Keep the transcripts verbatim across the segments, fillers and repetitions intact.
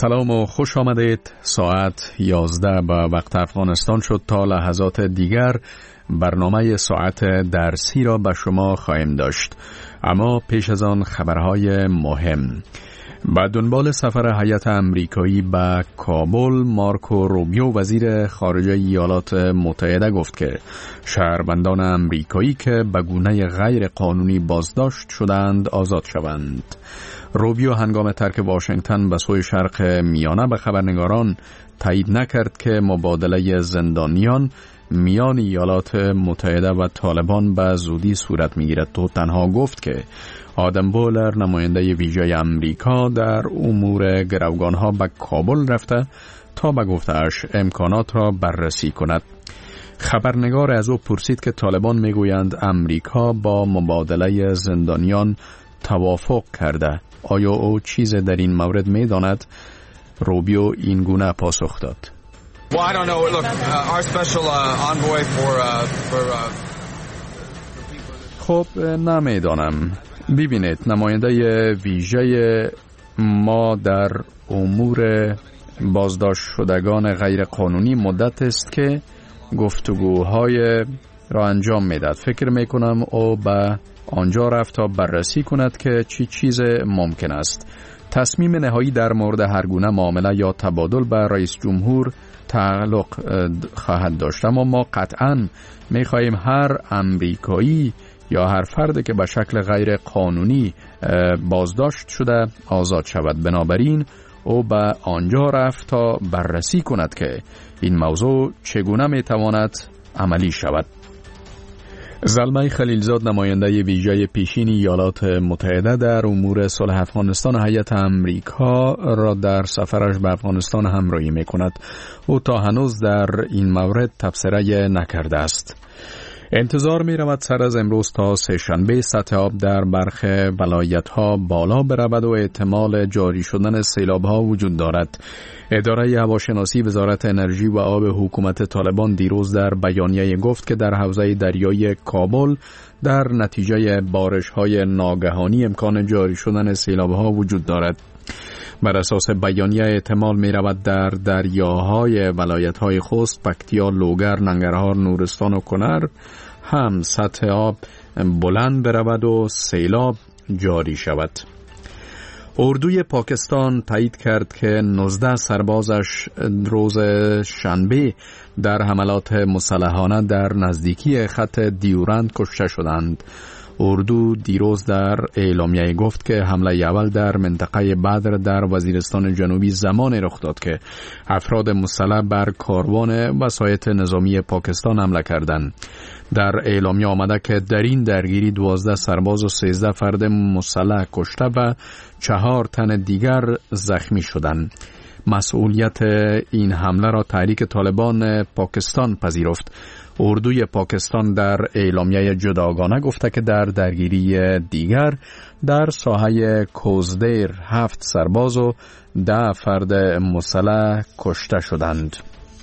سلام و خوش آمدید. ساعت یازده به وقت افغانستان شد. تا لحظات دیگر برنامه ساعت درسی را به شما خواهیم داشت، اما پیش از آن خبرهای مهم. با دنبال سفر هیئت امریکایی به کابل، مارکو روبیو وزیر خارجه ایالات متحده گفت که شهروندان امریکایی که به گونه غیر قانونی بازداشت شدند آزاد شوند. روبیو هنگام ترک واشنگتن به سوی شرق میانه به خبرنگاران تایید نکرد که مبادله زندانیان میان ایالات متحده و طالبان به زودی صورت میگیرد. تو تنها گفت که آدم بولر، نماینده ویژه امریکا در امور گروگانها، به کابل رفته تا به گفته‌اش امکانات را بررسی کند. خبرنگار از او پرسید که طالبان میگویند امریکا با مبادله زندانیان توافق کرده. آیا او چیز در این مورد میداند؟ روبیو این گونه پاسخ داد: Well, I don't know. Look, uh, our special uh, envoy for uh, for uh, خب نمیدانم. ببینید، نماینده ویژه ما در امور بازداشت شدگان غیر قانونی مدت است که گفتگوهای را انجام میدهد. فکر میکنم او به آنجا رفت تا بررسی کند که چی چیز ممکن است. تصمیم نهایی در مورد هر گونه معامله یا تبادل به رئیس جمهور تعلق خواهد داشت، اما ما قطعاً می‌خواهیم هر امریکایی یا هر فرد که به شکل غیر قانونی بازداشت شده آزاد شود. بنابراین او به آنجا رفت تا بررسی کند که این موضوع چگونه می‌تواند عملی شود. زلمه خلیلزاد، نماینده ویژه پیشین ایالات متحده در امور صلح افغانستان هیئت امریکا را در سفرش به افغانستان همراهی می‌کند. او تا هنوز در این مورد تبصره نکرده است. انتظار می رود سر از امروز تا سه شنبه سطح آب در برخی ولایت‌ها بالا برود و احتمال جاری شدن سیلاب‌ها وجود دارد. اداره هواشناسی وزارت انرژی و آب حکومت طالبان دیروز در بیانیه گفت که در حوزه دریایی کابل در نتیجه بارش‌های ناگهانی امکان جاری شدن سیلاب‌ها وجود دارد. بر اساس بیانیه احتمال می رود در دریاهای ولایت‌های خوست، پکتیا، لوگر، ننگرهار، نورستان و کنر هم سطح آب بلند برود و سیلاب جاری شود. اردوی پاکستان تایید کرد که نوزده سربازش روز شنبه در حملات مسلحانه در نزدیکی خط دیورند کشته شدند. اردو دیروز در اعلامیه گفت که حمله اول در منطقه بدر در وزیرستان جنوبی زمان رخ داد که افراد مسلح بر کاروان وسایط نظامی پاکستان حمله کردند. در اعلامیه آمده که در این درگیری دوازده سرباز و سیزده فرد مسلح کشته و چهار تن دیگر زخمی شدند. مسئولیت این حمله را تحریک طالبان پاکستان پذیرفت. اردوی پاکستان در اعلامیه جداگانه گفته که در درگیری دیگر در ساحه کوزدیر هفت سرباز و ده فرد مسلح کشته شدند.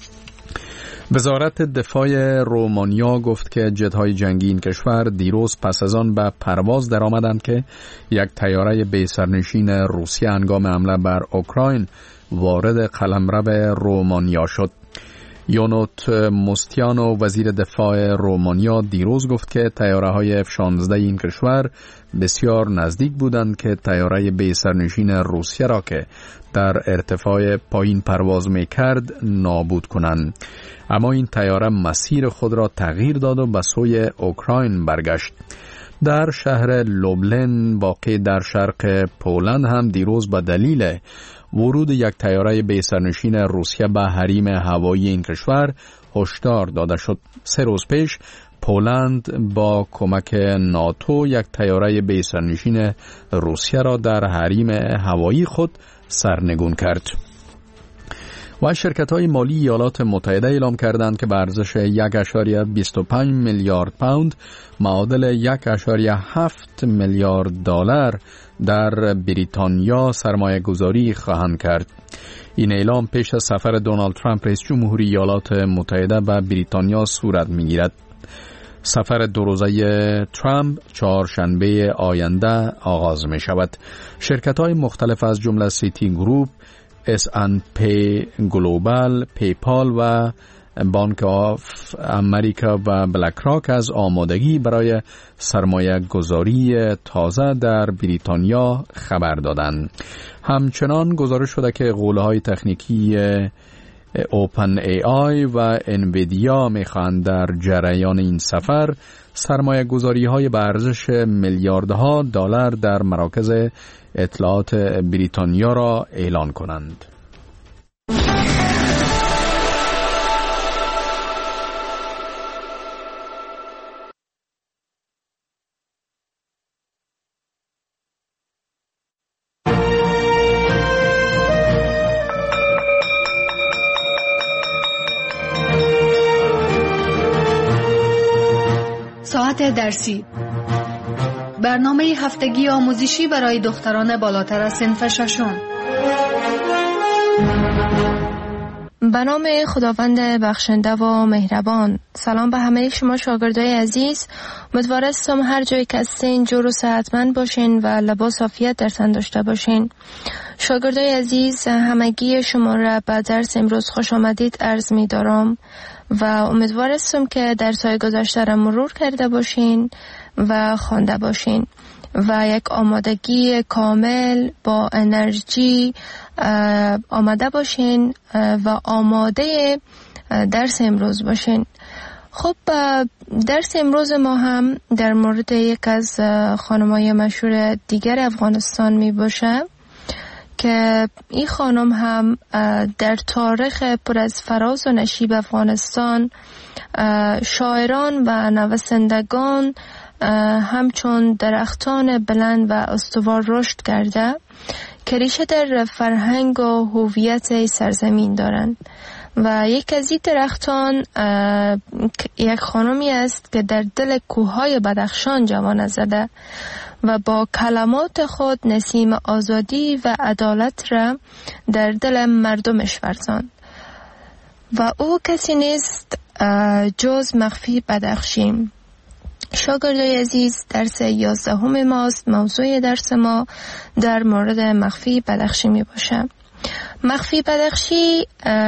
وزارت دفاع رومانیا گفت که جت‌های جنگی این کشور دیروز پس از آن به پرواز درآمدند که یک طیاره بی سرنشین روسیه هنگام حمله بر اوکراین وارد قلمرو رومانیا شد. یونوت مستیانو، وزیر دفاع رومانیا، دیروز گفت که طیاره‌های اف شانزده این کشور بسیار نزدیک بودند که طیاره بی سرنشین روسیه را که در ارتفاع پایین پرواز می‌کرد نابود کنند. اما این طیاره مسیر خود را تغییر داد و به سوی اوکراین برگشت. در شهر لوبلن واقع در شرق پولند هم دیروز به دلیل ورود یک طیاره بی سرنشین روسیه به حریم هوایی این کشور هشدار داده شد. سه روز پیش پولند با کمک ناتو یک طیاره بی سرنشین روسیه را در حریم هوایی خود سرنگون کرد. و شرکت‌های مالی ایالات متحده اعلام کردند که به ارزش یک ممیز بیست و پنج میلیارد پوند معادل یک ممیز هفت میلیارد دلار در بریتانیا سرمایه گذاری خواهند کرد. این اعلام پیش از سفر دونالد ترامپ رئیس جمهوری ایالات متحده به بریتانیا صورت می‌گیرد. سفر دو روزه ترامپ چهارشنبه آینده آغاز می شود. شرکت‌های مختلف از جمله سیتی گروپ، اس ان پی گلوبال، پیپال و بانک آف امریکا و بلک راک از آمادگی برای سرمایه گذاری تازه در بریتانیا خبر دادند. همچنان گزارش شده که قوله‌های تکنیکی اوپن ای آی و انویدیا میخواهند در جریان این سفر سرمایه گذاری های به ارزش میلیاردها دلار در مراکز اطلاعات بریتانیا را اعلان کنند. ساعت درسی، برنامه هفتگی آموزشی برای دختران بالاتر از صنف ششم. به نام خداوند بخشنده و مهربان. سلام به همه شما شاگردای عزیز. امیدوارم هر جایی که هستین جور و صحتمند باشین و لباس عافیت در تن داشته باشین. شاگردای عزیز، همگی شما را به درس امروز خوش آمدید عرض می دارم و امیدوارم که درس‌های گذشته را مرور کرده باشین و خوانده باشین و یک آمادگی کامل با انرژی آماده باشین و آماده درس امروز باشین. خب درس امروز ما هم در مورد یک از خانم‌های مشهور دیگر افغانستان می باشه که این خانم هم در تاریخ پر از فراز و نشیب افغانستان شاعران و نویسندگان همچون درختان بلند و استوار رشد کرده که ریشه در فرهنگ و هویت سرزمین دارند و یک از این درختان یک خانمی است که در دل کوههای بدخشان جوانه زده و با کلمات خود نسیم آزادی و عدالت را در دل مردمش ورزاند و او کسی نیست جز مخفی بدخشی. شاگردای عزیز، درس یازدهم ماست. موضوع درس ما در مورد مخفی بدخشی می باشه. مخفی بدخشی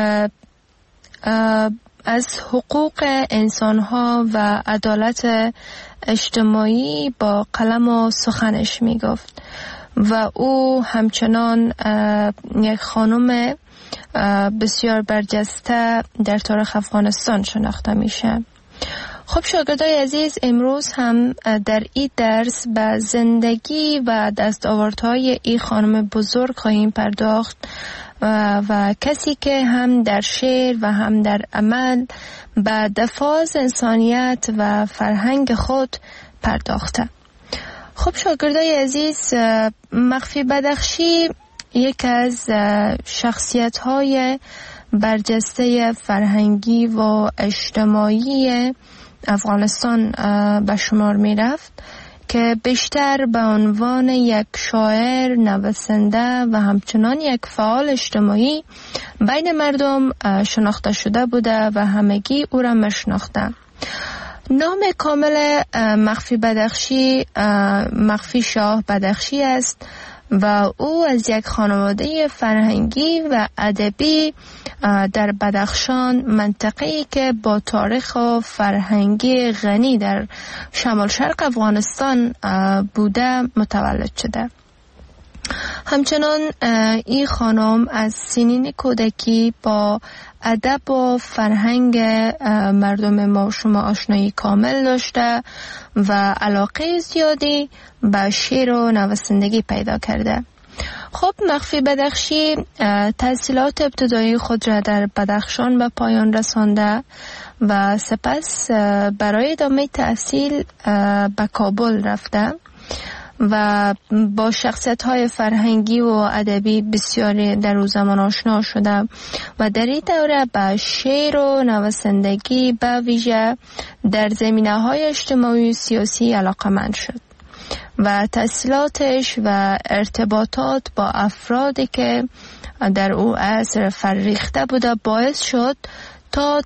از حقوق انسانها و عدالت اجتماعی با قلم و سخنش می گفت و او همچنان یک خانم بسیار برجسته در تاریخ افغانستان شناخته میشه. خب شاگردای عزیز، امروز هم در این درس به زندگی و دستاوردهای این خانم بزرگ خواهیم پرداخت و, و کسی که هم در شعر و هم در عمل به دفاع از انسانیت و فرهنگ خود پرداخته. خب شاگردای عزیز، مخفی بدخشی یک از شخصیت‌های برجسته فرهنگی و اجتماعی افغانستان به شمار می رفت که بیشتر به عنوان یک شاعر، نویسنده و همچنان یک فعال اجتماعی بین مردم شناخته شده بوده و همگی او را میشناخته. نام کامل مخفی بدخشی مخفی شاه بدخشی است و او از یک خانواده فرهنگی و ادبی در بدخشان، منطقه‌ای که با تاریخ و فرهنگی غنی در شمال شرق افغانستان بوده متولد شده. همچنان این خانم از سنین کودکی با ادب و فرهنگ مردم ما شما آشنایی کامل داشته و علاقه زیادی به شعر و نویسندگی پیدا کرده. خب مخفی بدخشی تحصیلات ابتدایی خود را در بدخشان به پایان رسانده و سپس برای ادامه تحصیل به کابل رفته و با شخصیت‌های فرهنگی و ادبی بسیاری در او زمان آشنا شده و در این دوره به شعر و نویسندگی به ویژه در زمینه‌های اجتماعی و سیاسی علاقه‌مند شد و تحصیلاتش و ارتباطات با افرادی که در او عصر فرریخته بوده باعث شد تا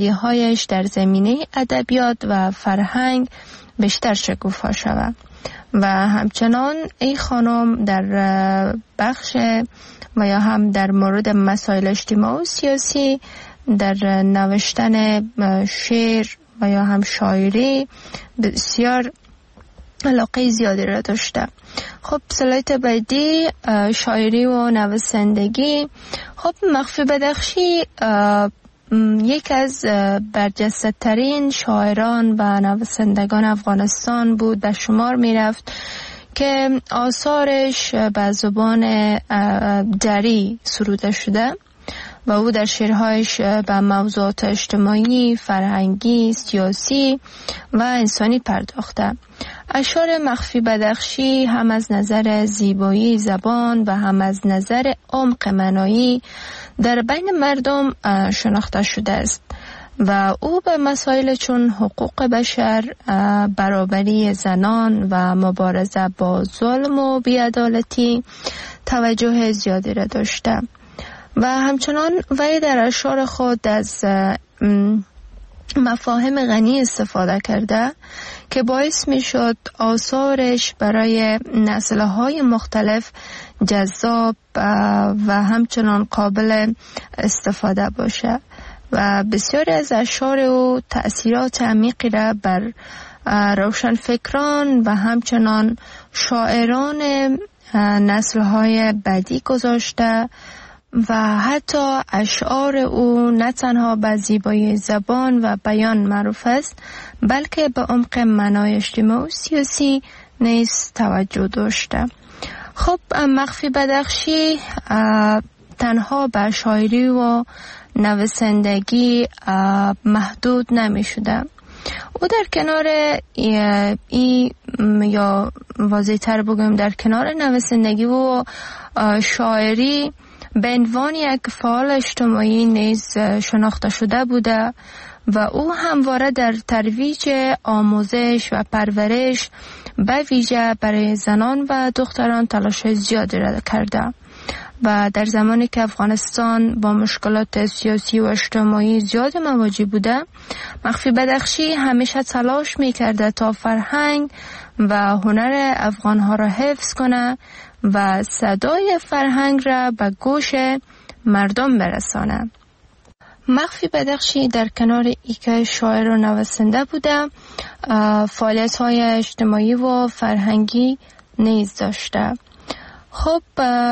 توانمندی‌هایش در زمینه ادبیات و فرهنگ بیشتر شکوفا شود و همچنان این خانم در بخش و یا هم در مورد مسائل اجتماعی و سیاسی در نوشتن شعر و یا هم شاعری بسیار علاقه زیادی را داشته. خب سلایت بعدی شاعری و نویسندگی. خب مخفی بدخشی یک از برجسته ترین شاعران و نویسندگان افغانستان بود، به شمار می رفت که آثارش به زبان دری سروده شده و او در شعرهایش به موضوعات اجتماعی، فرهنگی، سیاسی و انسانی پرداخته. اشعار مخفی بدخشی هم از نظر زیبایی زبان و هم از نظر عمق معنایی در بین مردم شناخته شده است و او به مسائل چون حقوق بشر، برابری زنان و مبارزه با ظلم و بی‌عدالتی توجه زیادی را داشته و همچنان وی در اشعار خود از مفاهیم غنی استفاده کرده که باعث می شد آثارش برای نسل‌های مختلف جذاب و همچنان قابل استفاده باشه و بسیاری از اشعار او تأثیرات عمیقی را بر روشنفکران و همچنان شاعران نسل‌های بعدی گذاشته و حتی اشعار او نه تنها به زیبایی زبان و بیان معروف است بلکه به عمق معنای اجتماعی و سیاسی نیز توجه داشته. خب مخفی بدخشی تنها به شاعری و نویسندگی محدود نمی شده. او در کنار ای, ای یا واضح تر بگویم در کنار نویسندگی و شاعری به عنوان یک فعال اجتماعی نیز شناخته شده بوده و او همواره در ترویج آموزش و پرورش به ویژه برای زنان و دختران تلاش زیادی را کرده و در زمانی که افغانستان با مشکلات سیاسی و اجتماعی زیاد مواجه بوده، مخفی بدخشی همیشه تلاش می کرده تا فرهنگ و هنر افغانها را حفظ کنه و صدای فرهنگ را به گوش مردم برسانه. مخفی بدخشی در کنار ای که شاعر و نویسنده بوده، فعالیت‌های اجتماعی و فرهنگی نیز داشته. خب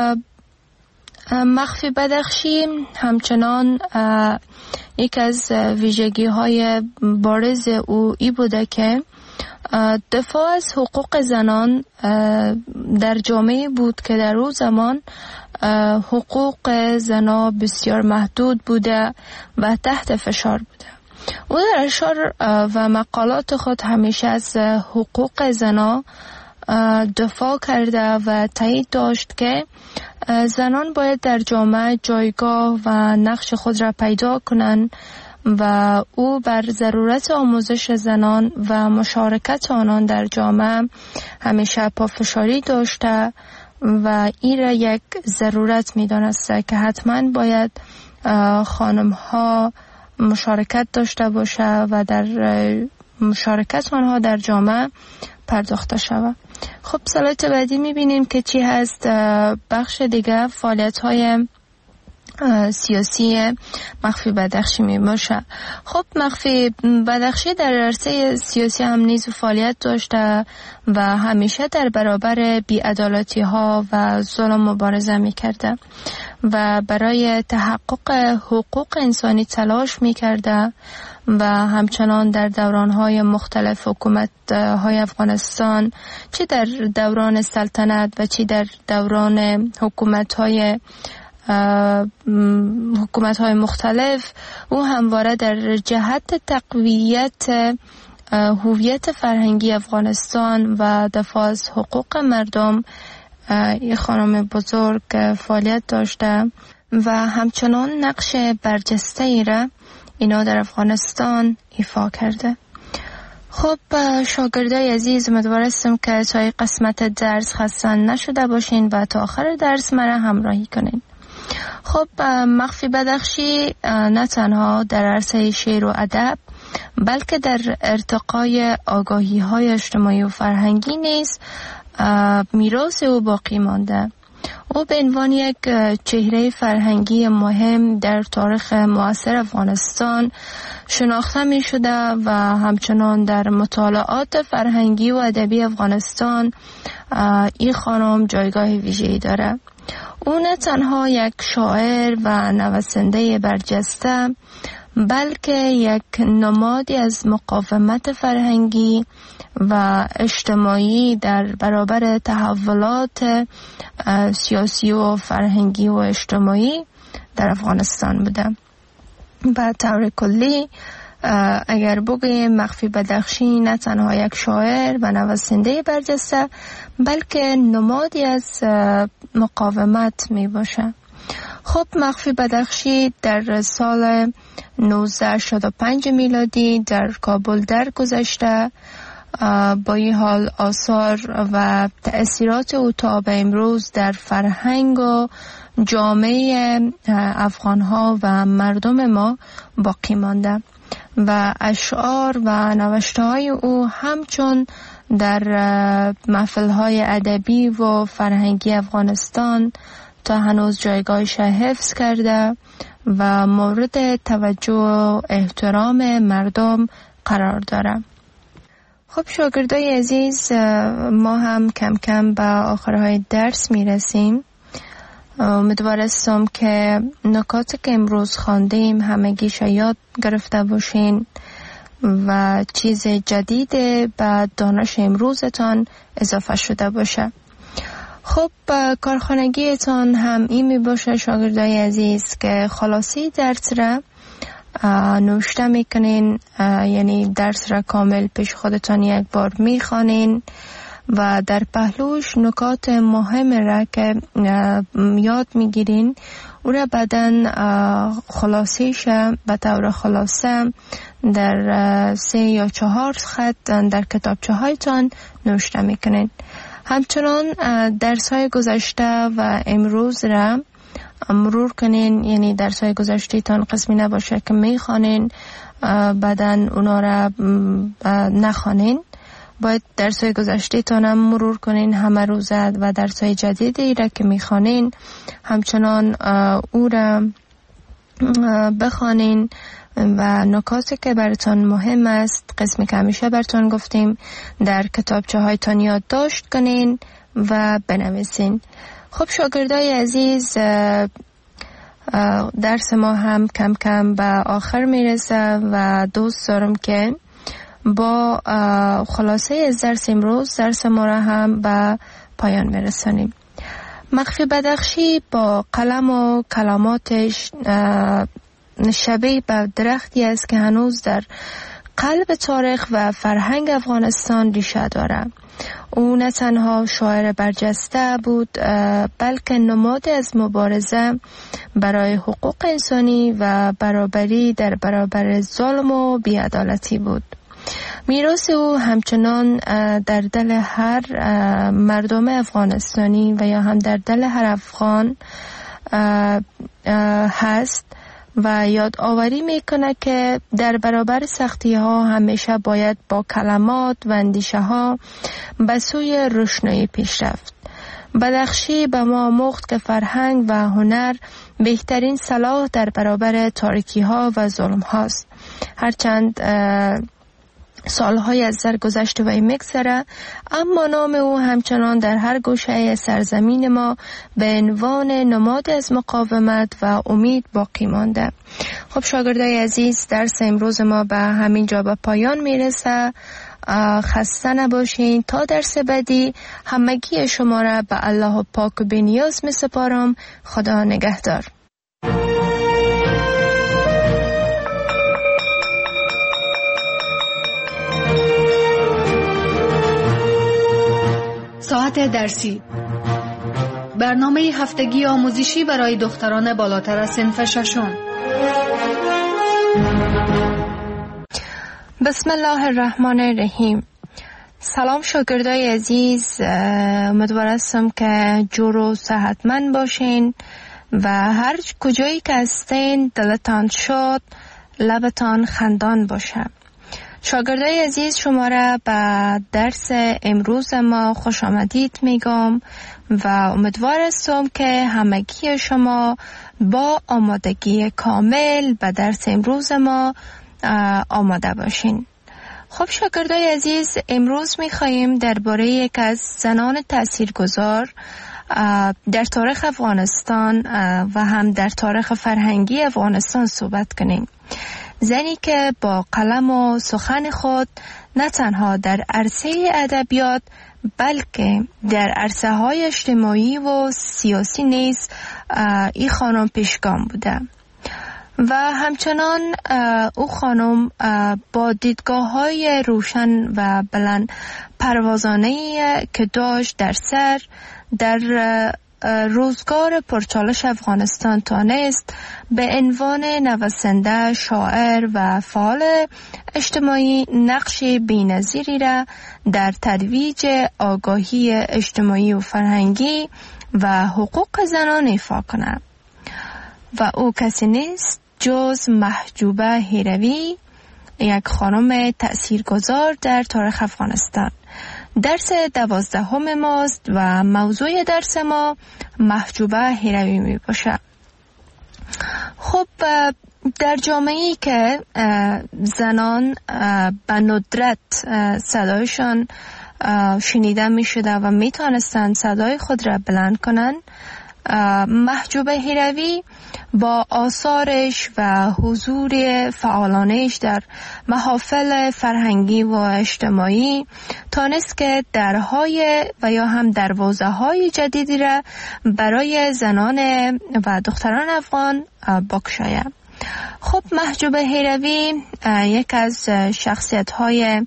مخفی بدخشی همچنان یک از ویژگی‌های بارز او ای بوده که دفاع از حقوق زنان در جامعه بود که در او زمان حقوق زنان بسیار محدود بوده و تحت فشار بوده. او در اشعار و مقالات خود همیشه از حقوق زنان دفاع کرده و تایید داشت که زنان باید در جامعه جایگاه و نقش خود را پیدا کنند و او بر ضرورت آموزش زنان و مشارکت آنان در جامعه همیشه پافشاری داشته و این را یک ضرورت می دانسته که حتما باید خانم ها مشارکت داشته باشه و در مشارکت آنها در جامعه پرداخته شود. خب سلایت بعدی می بینیم که چی هست. بخش دیگه فعالیت های سیاسی مخفی بدخشی می باشه. خب مخفی بدخشی در عرصه سیاسی هم نیز فعالیت داشته و همیشه در برابر بی‌عدالتی ها و ظلم مبارزه می کرده و برای تحقق حقوق انسانی تلاش می کرده و همچنان در دوران‌های مختلف حکومت های افغانستان، چه در دوران سلطنت و چه در دوران حکومت های حکومت های مختلف، او همواره در جهت تقویت هویت فرهنگی افغانستان و دفاع از حقوق مردم یک خانم بزرگ فعالیت داشته و همچنان نقش برجسته ای را اینا در افغانستان ایفا کرده. خب شاگردای عزیز، امیدوار هستم که تا قسمت درس خسته نشده باشین و تا آخر درس مرا همراهی کنین. خب مخفی بدخشی نه تنها در عرصه شعر و ادب بلکه در ارتقای آگاهی های اجتماعی و فرهنگی نیز میراث او باقی مانده. او به عنوان یک چهره فرهنگی مهم در تاریخ معاصر افغانستان شناخته می شده و همچنان در مطالعات فرهنگی و ادبی افغانستان این خانم جایگاه ویژه‌ای داره. او نه تنها یک شاعر و نویسنده برجسته، بلکه یک نمادی از مقاومت فرهنگی و اجتماعی در برابر تحولات سیاسی و فرهنگی و اجتماعی در افغانستان بوده. به طور کلی اگر بگویم مخفی بدخشی نه تنها یک شاعر و نویسنده برجسته، بلکه نمادی از مقاومت می باشه. خب مخفی بدخشی در سال نوزده هشتاد و پنج میلادی در کابل درگذشته. با این حال آثار و تأثیرات او تا به امروز در فرهنگ و جامعه افغانها و مردم ما باقی مانده و اشعار و نوشته های او همچون در محفل‌های ادبی و فرهنگی افغانستان تا هنوز جایگاهش حفظ کرده و مورد توجه و احترام مردم قرار داره. خب شاگردای عزیز، ما هم کم کم به آخرهای درس میرسیم. امیدوارستم که نکاتی که امروز خواندیم همگیش یاد گرفته باشین و چیز جدید به دانش امروزتان اضافه شده باشه. خب کارخانگیتان هم این می باشه شاگردای عزیز که خلاصی درس را نوشته میکنین، یعنی درس را کامل پیش خودتان یک بار میخوانین و در پهلوش نکات مهم را که یاد میگیرین او را بعدن خلاصیش به طور خلاصه در سه یا چهار خط در کتابچه هایتان نوشته میکنین. همچنان درس های گذشته و امروز را مرور کنین، یعنی درس های گذشته تان قسمی نباشه که میخوانین بعدن اونا را نخوانین. باید درس های گذشته تان هم مرور کنین همه روزه و درس های جدیدی را که میخوانین همچنان او را بخوانین و نکاتی که براتون مهم است، قسمی که همیشه براتون گفتیم، در کتابچه هایتان یادداشت کنین و بنویسین. خب شاگردای عزیز، درس ما هم کم کم به آخر میرسه و دوست دارم که با خلاصه از درس امروز درس ما را هم به پایان میرسانیم. مخفی بدخشی با قلم و کلماتش شبیه به درختی است که هنوز در قلب تاریخ و فرهنگ افغانستان ریشه داره. او نه تنها شاعر برجسته بود، بلکه نماد از مبارزه برای حقوق انسانی و برابری در برابر ظلم و بی‌عدالتی بود. میراث او همچنان در دل هر مردم افغانستانی و یا هم در دل هر افغان هست و یادآوری میکنه که در برابر سختی ها همیشه باید با کلمات و اندیشه ها به سوی روشنایی پیش رفت. بدخشی به ما آموخت که فرهنگ و هنر بهترین سلاح در برابر تاریکی ها و ظلم هاست. هرچند سالهای از سر گذشته و میگذره، اما نام او همچنان در هر گوشه سرزمین ما به عنوان نماد از مقاومت و امید باقی مانده. خب شاگردای عزیز، درس امروز ما به همین جا به پایان میرسه. خسته نباشین. تا درس بعدی همگی شما را به الله پاک و بی‌نیاز می سپارم. خدا نگهدار. ساعت درسی، برنامه هفتگی آموزشی برای دختران بالاتر از صنف ششم. بسم الله الرحمن الرحیم. سلام شاگردای عزیز، امیدوار هستم که جور و صحتمند باشین و هر کجایی که هستین دلتان شاد، لبتان خندان باشه. شاگردای عزیز، شما را به درس امروز ما خوش آمدید میگم و امیدوار هستم که همگی شما با آمادگی کامل به درس امروز ما آماده باشین. خب شاگردای عزیز، امروز میخواییم درباره یک از زنان تاثیرگذار در تاریخ افغانستان و هم در تاریخ فرهنگی افغانستان صحبت کنیم. زنی که با قلم و سخن خود نه تنها در عرصه ادبیات بلکه در عرصه های اجتماعی و سیاسی نیز این خانم پیشگام بوده و همچنان او خانم با دیدگاه های روشن و بلند پروازانه که داشت در سر در روزگار پرچالش افغانستان تانست به عنوان نویسنده، شاعر و فعال اجتماعی نقش بی‌نظیری را در ترویج آگاهی اجتماعی و فرهنگی و حقوق زنان ایفا کند و او کسی نیست جز محجوبه هیروی، یک خانم تأثیرگذار در تاریخ افغانستان. درس دوازدهم ماست و موضوع درس ما محجوبه هیروی می باشه. خب در جامعه‌ای که زنان به ندرت صدایشان شنیده می شده و می توانستند صدای خود را بلند کنند، محجوبه هیروی با آثارش و حضور فعالانش در محافل فرهنگی و اجتماعی تانست که درهای و یا هم دروازه های جدیدی را برای زنان و دختران افغان بگشاید. خب محجوبه هیروی یک از شخصیت های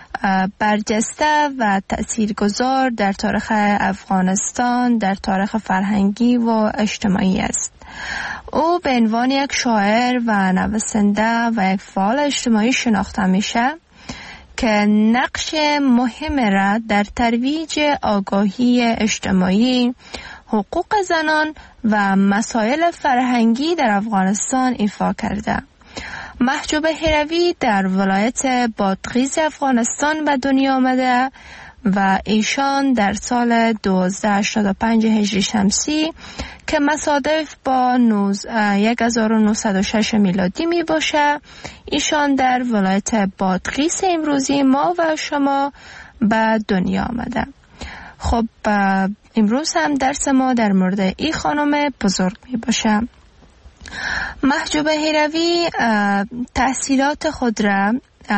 برجسته و تأثیرگذار در تاریخ افغانستان، در تاریخ فرهنگی و اجتماعی است. او به عنوان یک شاعر و نویسنده و یک فعال اجتماعی شناخته میشه که نقش مهم را در ترویج آگاهی اجتماعی، حقوق زنان و مسائل فرهنگی در افغانستان ایفا کرده. محجوبه هیروی در ولایت بادغیس افغانستان به دنیا آمده و ایشان در سال دو هزار و هشتاد و پنج هجری شمسی که مصادف با هزار و نهصد و شش میلادی می باشه، ایشان در ولایت بادغیس امروزی ما و شما به دنیا آمده. خب امروز هم درس ما در مورد این خانم بزرگ می باشه. محجوبه هیروی تحصیلات خود را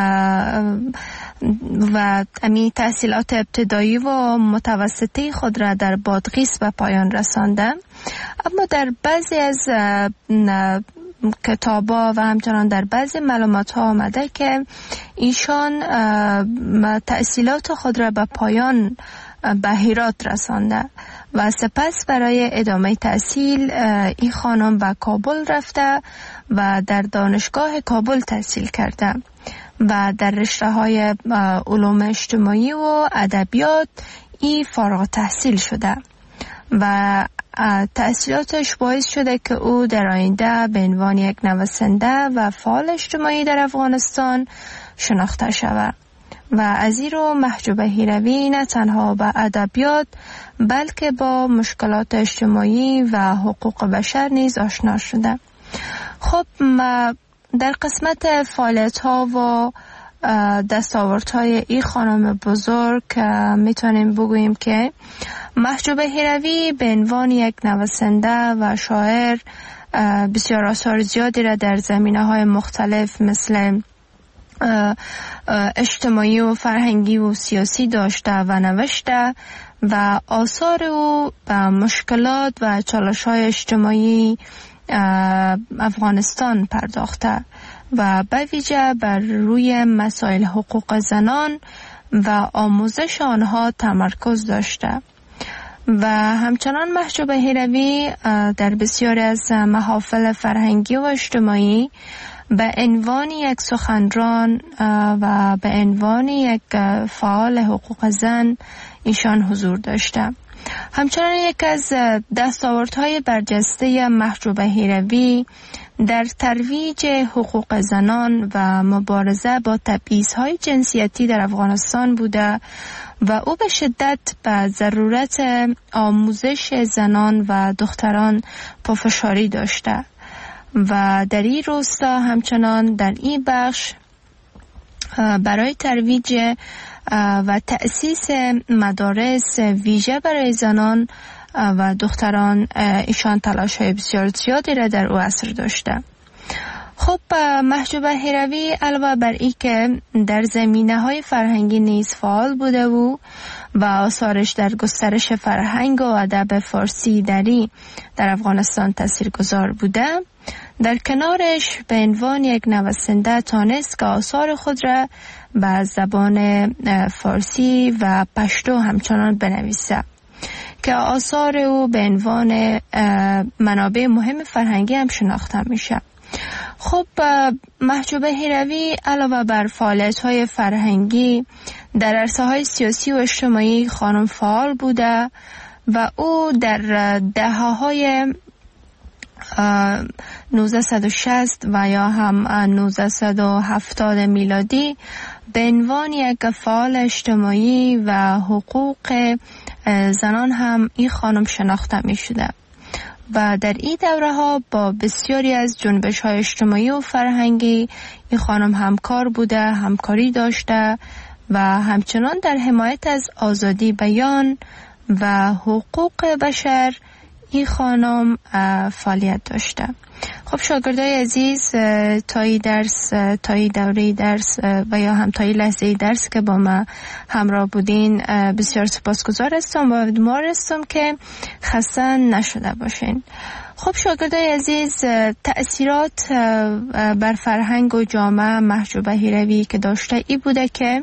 و امی تحصیلات ابتدایی و متوسطی خود را در بادغیس به پایان رسانده، اما در بعضی از کتابا و همچنان در بعضی معلومات ها آمده که ایشان تحصیلات خود را به پایان به هرات رسانده و سپس برای ادامه تحصیل این خانم به کابل رفته و در دانشگاه کابل تحصیل کرده و در رشته های علوم اجتماعی و ادبیات ای فارغ التحصیل شده و تحصیلاتش باعث شده که او در آینده به عنوان یک نویسنده و فعال اجتماعی در افغانستان شناخته شود و از این رو محجوبه هیروی نه تنها با ادبیات بلکه با مشکلات اجتماعی و حقوق بشر نیز آشنا شده. خب در قسمت فعالیت ها و دستاورد های این خانم بزرگ میتونیم بگوییم که محجوبه هیروی به عنوان یک نویسنده و شاعر بسیار آثار زیادی را در زمینه های مختلف مثل اجتماعی و فرهنگی و سیاسی داشته و نوشته و آثار او به مشکلات و چالش‌های اجتماعی افغانستان پرداخته و به ویژه بر روی مسائل حقوق زنان و آموزش آنها تمرکز داشته و همچنان محجوبه هیروی در بسیاری از محافل فرهنگی و اجتماعی به عنوان یک سخنران و به عنوان یک فعال حقوق زن ایشان حضور داشته. همچنان یک از دستاوردهای برجسته محجوبه هیروی در ترویج حقوق زنان و مبارزه با تبعیض‌های جنسیتی در افغانستان بوده و او به شدت به ضرورت آموزش زنان و دختران پافشاری داشته و در این راستا همچنان در این بخش برای ترویج و تأسیس مدارس ویژه برای زنان و دختران ایشان تلاش‌های بسیار زیادی را در او عصر داشته. خب محجوبه هروی علاوه بر این که در زمینه‌های فرهنگی نیز فعال بوده و و آثارش در گسترش فرهنگ و ادب فارسی دری در افغانستان تاثیرگذار بوده، در کنارش به عنوان یک نویسنده تانست که آثار خود را به زبان فارسی و پشتو همچنان بنویسه که آثار او به عنوان منابع مهم فرهنگی هم شناخته میشه. خب محجوبه هروی علاوه بر فعالیت‌های فرهنگی در عرصه‌های سیاسی و اجتماعی خانم فعال بوده و او در دهه‌های نوزده و شصت و یا هم نوزده و هفتاد میلادی به عنوان یک فعال اجتماعی و حقوق زنان هم این خانم شناخته می شده و در این دوره ها با بسیاری از جنبش های اجتماعی و فرهنگی این خانم همکار بوده، همکاری داشته و همچنان در حمایت از آزادی بیان و حقوق بشر این خانم فعالیت داشته. خب شاگردای عزیز، تایی درس تایی دوره درس و یا هم تایی لحظه درس که با ما همراه بودین بسیار سپاسگزار هستم و امیدوار هستم که خسته نشده باشین. خب شاگردای عزیز، تأثیرات بر فرهنگ و جامعه محجوبه هروی که داشته ای بوده که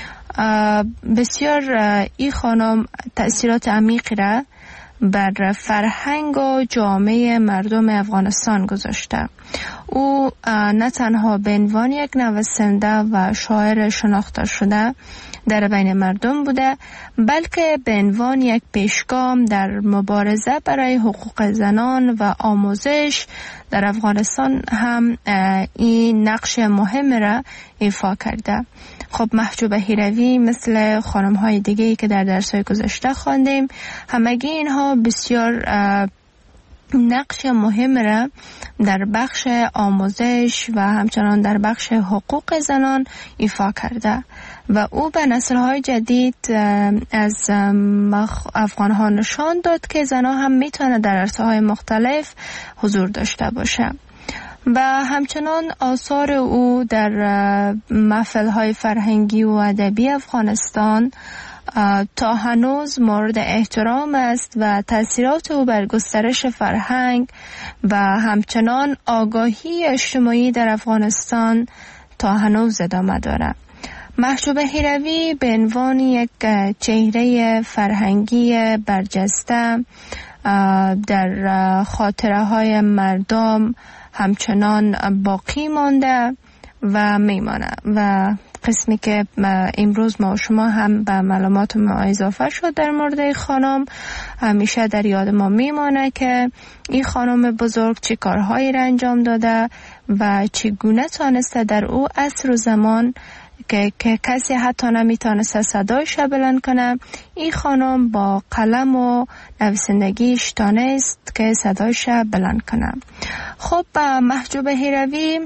بسیار این خانم تأثیرات عمیقی را بر فرهنگ و جامعه مردم افغانستان گذاشته. او نه تنها به عنوان یک نویسنده و شاعر شناخته شده در بین مردم بوده، بلکه به عنوان یک پیشگام در مبارزه برای حقوق زنان و آموزش در افغانستان هم این نقش مهم را ایفا کرده. خب محجوبه هروی مثل خانم های دیگه‌ای که در درس‌های گذشته خواندیم، همگی اینها بسیار نقش مهم را در بخش آموزش و همچنان در بخش حقوق زنان ایفا کرده و او به نسل‌های جدید از افغان‌ها نشان داد که زنان هم میتونه در عرصه‌های مختلف حضور داشته باشه و همچنان آثار او در محفل‌های فرهنگی و ادبی افغانستان تا هنوز مورد احترام است و تأثیرات او بر گسترش فرهنگ و همچنان آگاهی اجتماعی در افغانستان تا هنوز ادامه دارد. محجوبه هروی به عنوان یک چهره فرهنگی برجسته در خاطره های مردم همچنان باقی مانده و میمانه و قسمی که امروز ما و شما هم به معلومات ما اضافه شد در مورد خانم همیشه در یاد ما میمانه که این خانم بزرگ چه کارهایی را انجام داده و چگونه تانسته در او عصر و زمان که, که کسی حتی نمیتونسته صدایش بلند کنه، این خانم با قلم و نویسندگیش تانست که صدایش بلند کنه. خب محجوبه هروی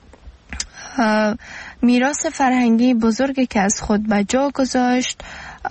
میراث فرهنگی بزرگی که از خود به جا گذاشت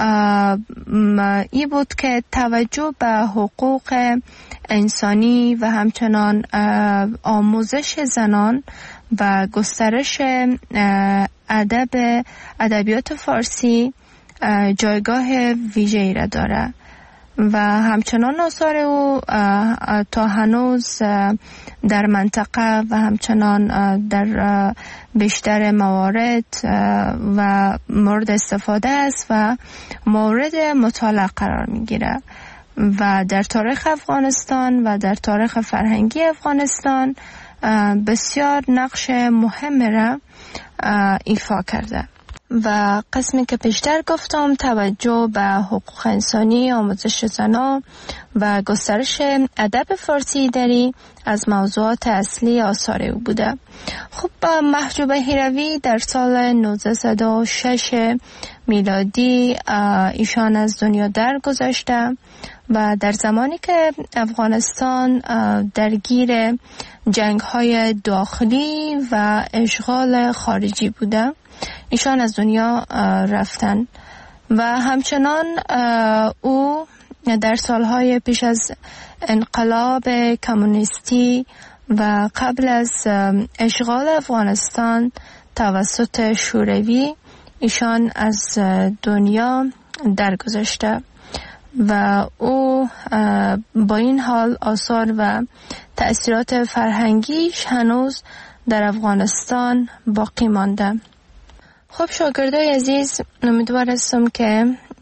ای بود که توجه به حقوق انسانی و همچنان آموزش زنان و گسترش ادب ادبیات فارسی جایگاه ویژه‌ای را داره و همچنان آثار او تا هنوز در منطقه و همچنان در بیشتر موارد و مورد استفاده است و مورد مطالعه قرار میگیره و در تاریخ افغانستان و در تاریخ فرهنگی افغانستان بسیار نقش مهم را ایفا کرده. و قسمی که پیشتر گفتم توجه به حقوق انسانی، آموزش زنان و گسترش ادب فارسی دری از موضوعات اصلی آثار او بوده. خب محجوب هیروی در سال نوزده و شش میلادی ایشان از دنیا درگذشته و در زمانی که افغانستان درگیر جنگ‌های داخلی و اشغال خارجی بوده ایشان از دنیا رفتن و همچنان او در سالهای پیش از انقلاب کمونیستی و قبل از اشغال افغانستان توسط شوروی ایشان از دنیا درگذشته و او با این حال آثار و تأثیرات فرهنگیش هنوز در افغانستان باقی مانده. خب شاگردای عزیز، امیدوار هستم که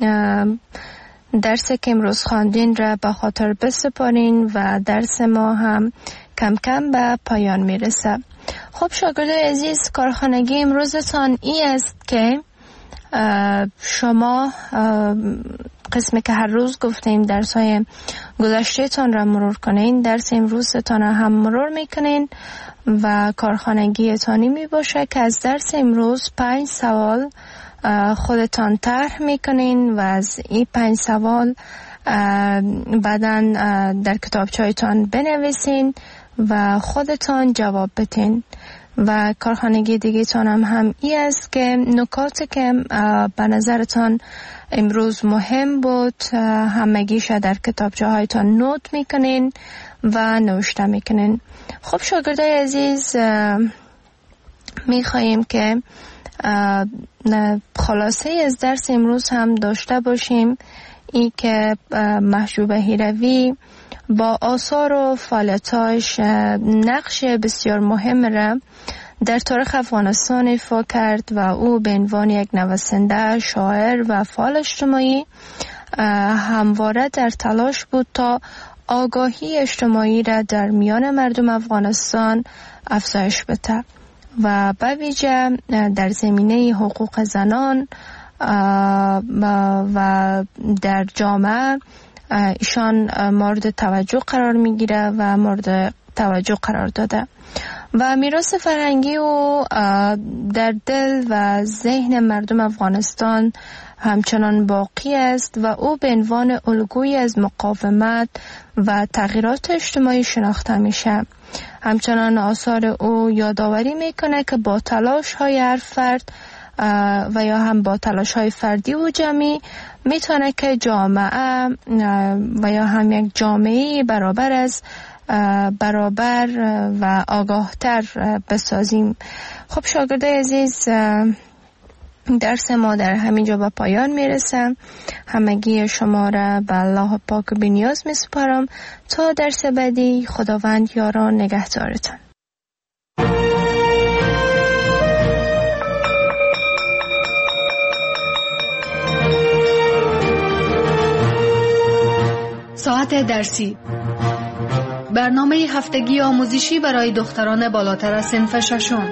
درس که امروز خواندین را به خاطر بسپارین و درس ما هم کم کم به پایان میرسه. خب شاگردای عزیز، کارخانگی امروزتان ای است که شما قسمی که هر روز گفتیم درس های گذشته تان را مرور کنین، درس امروزتان را هم مرور میکنین و کارخانگی تانی می باشه که از درس امروز پنج سوال خودتان طرح میکنین و از این پنج سوال بعداً در کتابچه‌تان بنویسین و خودتان جواب بدین. و کارخانگی دیگه تان هم هم ای است که نکاتی که به نظرتان امروز مهم بود همگیش در کتابچه هایتان نوت میکنین و نوشته میکنین. خب شاگردای عزیز، میخواییم که خلاصه از درس امروز هم داشته باشیم، ای که محجوب هیروی با آثار و فعالیتاش نقش بسیار مهم را در تاریخ افغانستان ایفا کرد و او به عنوان یک نویسنده، شاعر و فعال اجتماعی همواره در تلاش بود تا آگاهی اجتماعی را در میان مردم افغانستان افزایش بده و به ویژه در زمینه حقوق زنان و در جامعه ایشان مورد توجه قرار میگیره و مورد توجه قرار داده و میراث فرهنگی او در دل و ذهن مردم افغانستان همچنان باقی است و او به عنوان الگویی از مقاومت و تغییرات اجتماعی شناخته میشه. همچنان آثار او یادآوری میکنه که با تلاش های هر فرد و یا هم با تلاش های فردی و جمعی میتونه که جامعه و یا هم یک جامعه برابر از برابر و آگاهتر بسازیم. خب شاگردای عزیز، درس ما در همینجا به پایان میرسه. همگی شما را به الله پاک بی‌نیاز میسپارم تا درس بعدی. خداوند یاران نگهدارتان. ساعت درسی، برنامه هفتگی آموزشی برای دختران بالاتر از صنف ششم.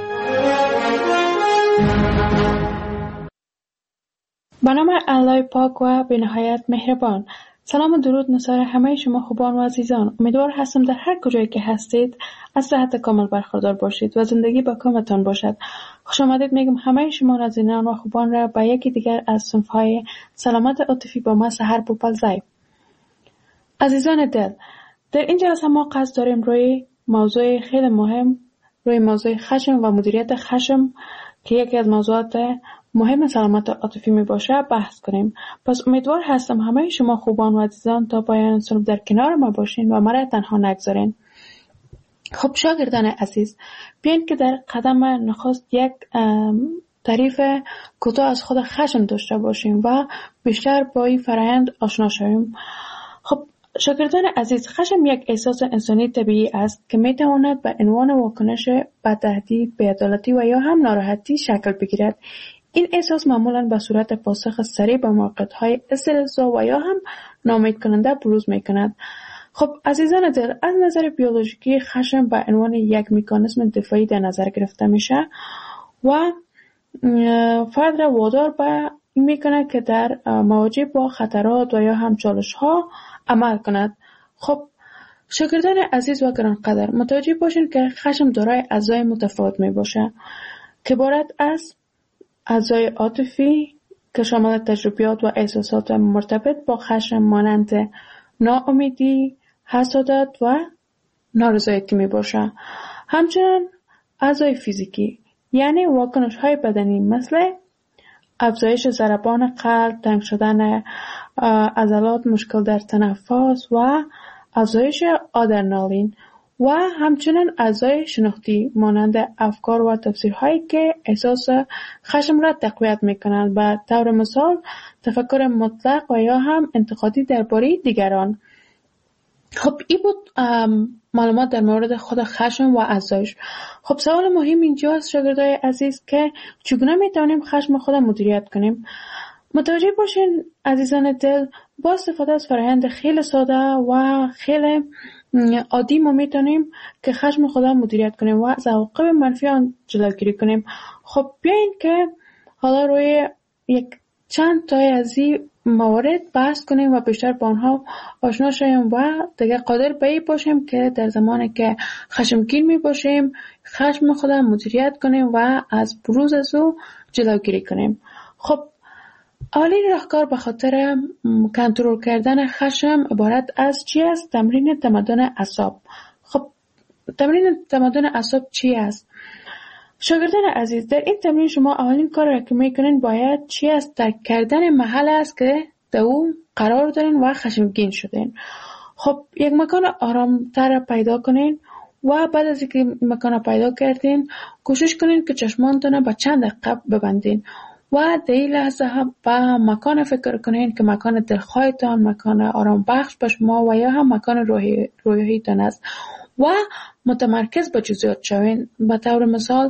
به نام الله پاک و به نهایت مهربان. سلام و درود نثار همه شما خوبان و عزیزان. امیدوار هستم در هر کجایی که هستید از صحت کامل برخوردار باشید و زندگی با کامتان باشد. خوش آمدید میگم همه شما نازنینان و خوبان را به یکی دیگر از صنف‌های سلامت عاطفی با ما سحر پوپلزای. عزیزان دل، در این جلسه ما قصد داریم روی موضوع خیلی مهم، روی موضوع خشم و مدیریت خشم که یکی از موضوعات مهم سلامت عاطفی می باشه بحث کنیم. پس امیدوار هستم همه شما خوبان و عزیزان تا پایان صنف در کنار ما باشین و مرا تنها نگذارین. خب شاگردان عزیز، بیاین که در قدم نخست یک تعریف کوتاه از خود خشم داشته باشیم و بیشتر با این فرآیند آشنا شویم. خب شاگردان عزیز، خشم یک احساس انسانی طبیعی است که می تواند به عنوان واکنش به تهدید، بی‌عدالتی و یا هم ناراحتی شکل بگیرد. این احساس معمولاً به صورت پاسخ سریع به موقعیت‌های استرس‌زا و یا هم ناامید کننده بروز می‌کند. خب عزیزان دل، از نظر بیولوژیکی خشم به عنوان یک مکانیزم دفاعی در نظر گرفته میشه و فرد را وادار به میکنه که در مواجه با خطرات و یا هم چالش ها عمل کند. خب شاگردان عزیز و گرانقدر، متوجه باشین که خشم دارای اجزای متفاوت می باشه که عبارت از اجزای عاطفی که شامل تجربیات و احساسات مرتبط با خشم مانند ناامیدی، حسادت و نارضایتی می باشه. همچنین اعضای فیزیکی یعنی واکنش های بدنی مثل افزایش ضربان قلب، تنگ شدن عضلات، مشکل در تنفس و افزایش آدرنالین و همچنین اعضای شناختی مانند افکار و تفسیرهایی که احساس خشم را تقویت میکنند، به طور مثال تفکر مطلق و یا هم انتقادی درباره دیگران. خب این بود معلومات در مورد خود خشم و اعضایش. خب سوال مهم اینجاست شاگردای عزیز که چگونه میتونیم خشم خود مدیریت کنیم؟ متوجه باشین عزیزان دل، با استفاده از فرآیند خیلی ساده و خیلی عادی ما میتونیم که خشم خود مدیریت کنیم و از عواقب منفی آن جلوگیری کنیم. خب بیاین که حالا روی یک چند تای از این موارد بحث کنیم و بیشتر با آنها آشنا شویم و دیگه قادر به این باشیم که در زمانی که خشمگین می باشیم خشم خود مدیریت کنیم و از بروز از او جلوگیری کنیم. خب اولین راهکار به خاطر کنترل کردن خشم عبارت از چی است؟ تمرین تمدن اعصاب. خب تمرین تمدن اعصاب چی است؟ شاگردان عزیز، در این تمرین شما اولین کار را که میکنین باید چی است؟ درک کردن محل است که در او قرار دارین و خشمگین شدین. خب یک مکان آرامتر پیدا کنین و بعد از اینکه مکان پیدا کردین کوشش کنین که چشمانتون به چند دقیقه ببندین و در این لحظه هم به مکان فکر کنین که مکان دلخواهتان، مکان آرام بخش به شما و یا هم مکان روحی روحیتان است و متمرکز به جزئیات شوین. به طور مثال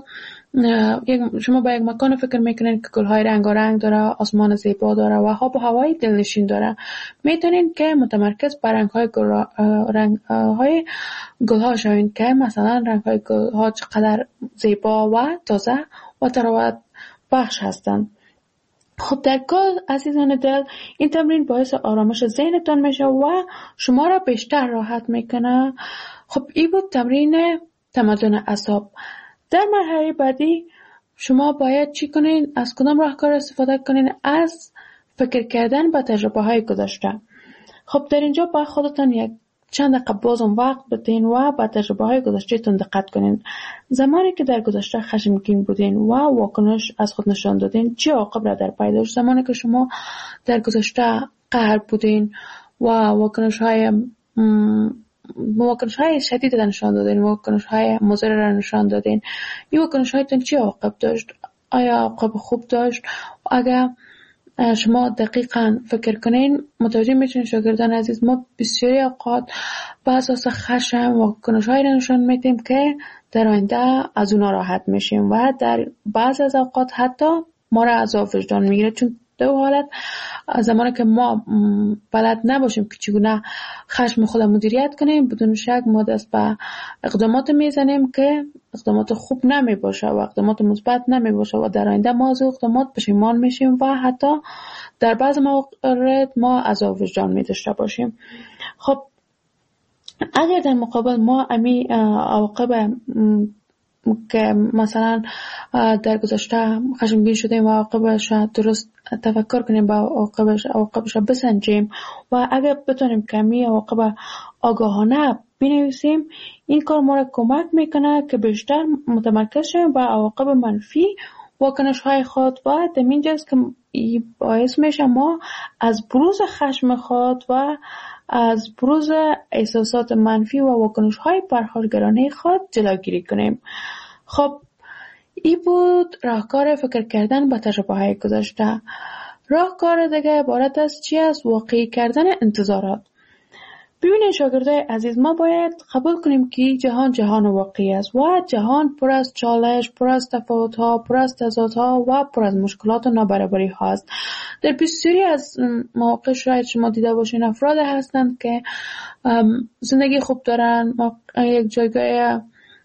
شما به یک مکان فکر میکنین که گلهای رنگارنگ داره، آسمان زیبا داره و آب و هوای دلنشین داره. میتونین که متمرکز بر رنگهای گل رنگهای گلها شوین که مثلا رنگهای گلها چقدر زیبا و تازه و تراوت بخش هستند. خب در کل عزیزان دل، این تمرین باعث آرامش ذهنتان میشه و شما را بیشتر راحت میکنه. خب این بود تمرین تمدن اعصاب. در مرحله بعدی شما باید چی کنین؟ از کدام راهکار استفاده کنین؟ از فکر کردن به تجربه های گذشته. خب در اینجا با خودتان یک چند دقیقه بازم وقت بدین و به تجربه های گذشته تون دقت کنین. زمانی که در گذشته خشمگین بودین و واکنش از خود نشان دادین چه عواقب را در پی داشت؟ زمانی که شما در گذشته قهر بودین و واکنش های واکنش های شدید را نشان دادین، واکنش های مضر را نشان دادین، این واکنش هایتون چه عواقب داشت؟ آیا عواقب خوب داشت؟ اگر شما دقیقاً فکر کنین متوجه میشین شاگردان عزیز، ما بسیاری اوقات با اساس خشم و واکنش‌هایی را نشان میدیم که در آینده از اونها راحت میشیم و در بعض از اوقات حتی ما را عذاب وجدان میگیره، چون در حالت زمانی که ما بلد نباشیم که چگونه خشم خود مدیریت کنیم، بدون شک ما دست به اقدامات میزنیم که اقدامات خوب نمی باشه و اقدامات مثبت نمی باشه و در آینده ما از اقدامات پشیمان میشیم و حتی در بعض موارد ما عذاب وجدان می داشته باشیم. خب اگر در مقابل ما امی عواقب که مثلا در گذشته خشمگین شدیم و عواقبش درست تفکر کنیم با عواقبش عواقبش بسنجیم و اگر بتونیم کمی عواقب آگاهانه بنویسیم، این کار ما را کمک میکنه که بیشتر متمرکز شویم با عواقب منفی واکنش های خود و در اینجاست که باعث میشه ما از بروز خشم خود و از بروز احساسات منفی و واکنش های پرخاشگرانه خود جلوگیری کنیم. خب این بود راهکار فکر کردن با تجربه های گذشته. راهکار دیگه عبارت از چی است؟ واقعی کردن انتظارات. ببینید شاگردای عزیز، ما باید قبول کنیم که جهان جهان واقعی است و جهان پر از چالش، پر از تفاوت ها، پر از تضاد ها و پر از مشکلات و نابرابری ها است. در بسیاری از مواقع شاید شما دیده باشین افراد هستند که زندگی خوب دارن، یک جایگاه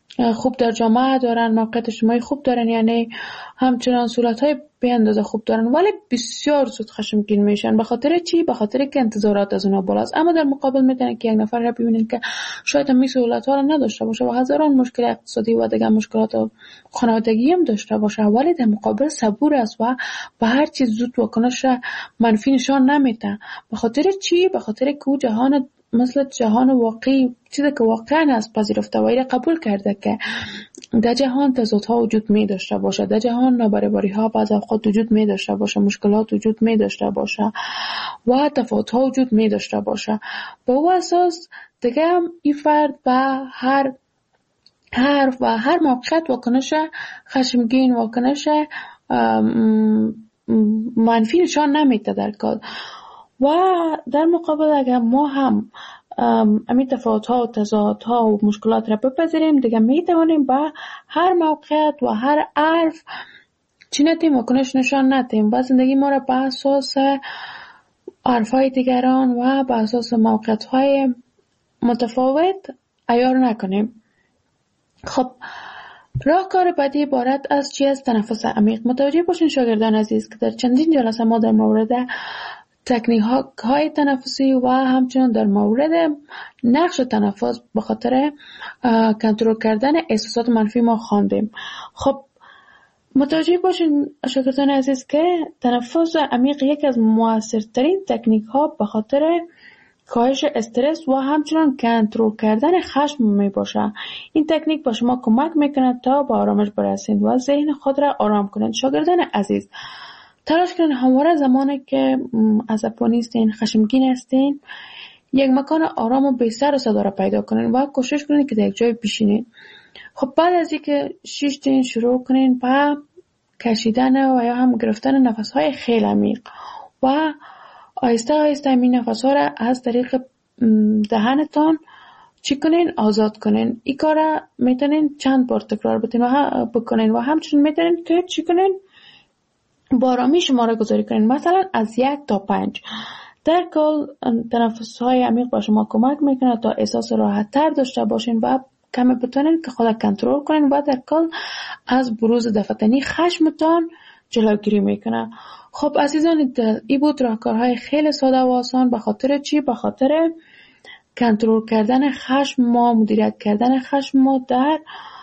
خوب در جامعه دارن، موقعیت اجتماعی خوب دارن، یعنی همچنان سهولت‌های به اندازه خوب دارن، ولی بسیار زود خشمگین میشن. به خاطر چی؟ به خاطر که انتظارات از اونها بالاست. اما در مقابل میتونن که یک نفر را ببینین که شاید هم سهولت‌ها را نداشته باشه و هزاران مشکل اقتصادی و دیگر مشکلات خانوادگی هم داشته باشه، ولی در مقابل صبور است و به هر چیز زود واکنش منفی نشان نمیده. به خاطر چی؟ به خاطر که او جهان مثل جهان واقعی، چیزی که واقعا از پذیرفته و ایره قبول کرده که در جهان تضادها وجود می داشته باشه، در جهان نابرابری ها بعض اوقات وجود می داشته باشه، مشکلات وجود می داشته باشه و تفاوت ها وجود می داشته باشه. با او اساس دیگه هم این فرد به هر هر و هر موقعیت واکنش خشمگین، واکنش منفی نشان نمیده در کار. و در مقابل اگر ما هم امی تفاوت‌ها و تضادها و مشکلات را بپذیریم، دیگه میتوانیم با هر موقعیت و هر حرف چی نتیم واکنش نشان ندیم و زندگی ما را به اساس حرف‌های دیگران و به اساس موقعیت‌های متفاوت عیار نکنیم. خب راهکار بعدی عبارت از چی است؟ تنفس عمیق. متوجه باشین شاگردان عزیز که در چندین جلسه ما در مورد تکنیک های تنفسی و همچنین در مورد نقش تنفس به خاطر کنترل کردن احساسات منفی ما خواندیم. خب متوجه باشین شاگردان عزیز که تنفس عمیق یک از موثرترین تکنیک ها به خاطر کاهش استرس و همچنین کنترل کردن خشم می باشه. این تکنیک با شما کمک میکنه تا به آرامش برسید و ذهن خود را آرام کنید. شاگردان عزیز تلاش کنید همواره زمانی که عصبانی هستین، خشمگین هستین، یک مکان آرام و بی سر و صدا را پیدا کنید و کوشش کنید که در یک جای بشینید. خب بعد از اینکه شیشتین شروع کنید با کشیدن و یا هم گرفتن نفس‌های خیلی عمیق و آهسته آهسته این نفس‌ها را از طریق دهنتان چی کنین؟ آزاد کنین. این کار را میتونین چند بار تکرار بتین و بکنین و همچنین میتونین که چی کنین؟ با آرامی شماره گذاری کنین، مثلا از یک تا پنج. در کل تنفس های عمیق با شما کمک میکنه تا احساس راحت تر داشته باشین و کمی بتونین که خود کنترل کنین و در کل از بروز دفتنی خشمتان جلوگیری میکنه. خب عزیزان دل، این بود راهکارهای خیلی ساده و آسان. به خاطر چی؟ به خاطر کنترل کردن خشم ما، مدیریت کردن خشم ما در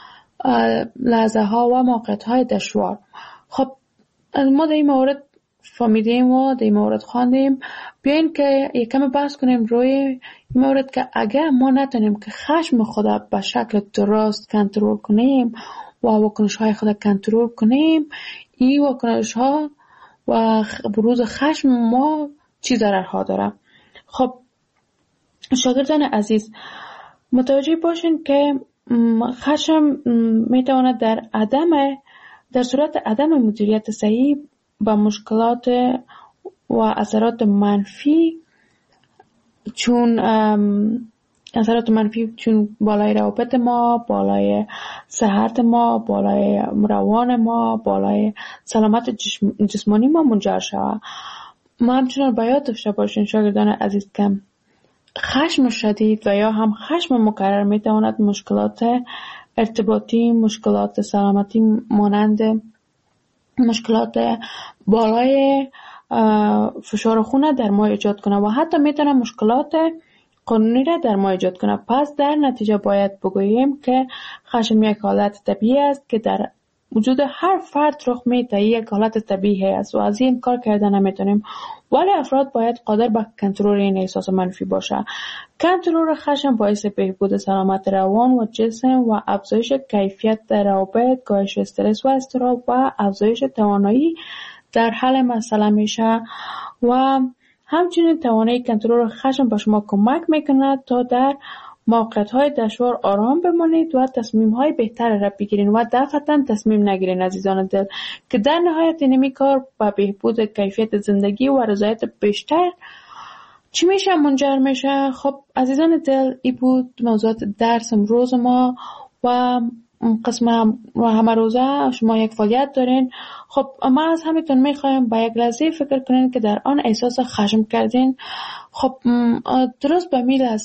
لحظه ها و موقعیت های دشوار. خب ما در این مورد فهمیدیم و در این مورد خواندیم. بیاین که یکم بحث کنیم روی این مورد که اگر ما نتونیم که خشم خدا به شکل درست کنترل کنیم و واکنش های خدا کنترل کنیم، این واکنش ها و بروز خشم ما چی ضررها داره. خب شاگردان عزیز متوجه باشین که خشم میتواند در عدم در صورت عدم مدیریت صحیح با مشکلات و اثرات منفی چون اثرات منفی چون بالای روابط ما، بالای صحت ما، بالای روان ما، بالای سلامت جسمانی ما منجر شود. ما همچنان باید داشته باشین شاگردان عزیز که خشم شدید و یا هم خشم مکرر میتواند مشکلات ارتباطی، مشکلات سلامتی مانند مشکلات بالای فشار خون در ما ایجاد کنه و حتی میتونه مشکلات قانونی را در ما ایجاد کنه. پس در نتیجه باید بگوییم که خشم یک حالت طبیعی است که در وجود هر فرد رخ میده، یک حالت طبیعی است و از این کار کردن نمیتونیم، ولی افراد باید قادر به کنترل این احساس منفی باشه. کنترل خشم باعث بهبود سلامت روان و جسم و افزایش کیفیت در روابط، کاهش استرس و اضطراب و افزایش توانایی در حل مسئله میشه و همچنین توانایی کنترل خشم به شما کمک میکنه تا در موقعیت‌های دشوار آرام بمانید و تصمیم‌های بهتر را بگیرید و دفعتاً تصمیم نگیرید عزیزان دل، که در نهایت اینمی کار به بهبود کیفیت زندگی و رضایت بیشتر چی میشه منجر میشه. خب عزیزان دل، این بود موضوعات درس امروز ما و قسم همه روزه شما یک فعالیت دارین. خب ما از همیتون میخوایم با یک لحظه فکر کنین که در آن احساس خشم کردین. خب درست به می لحظه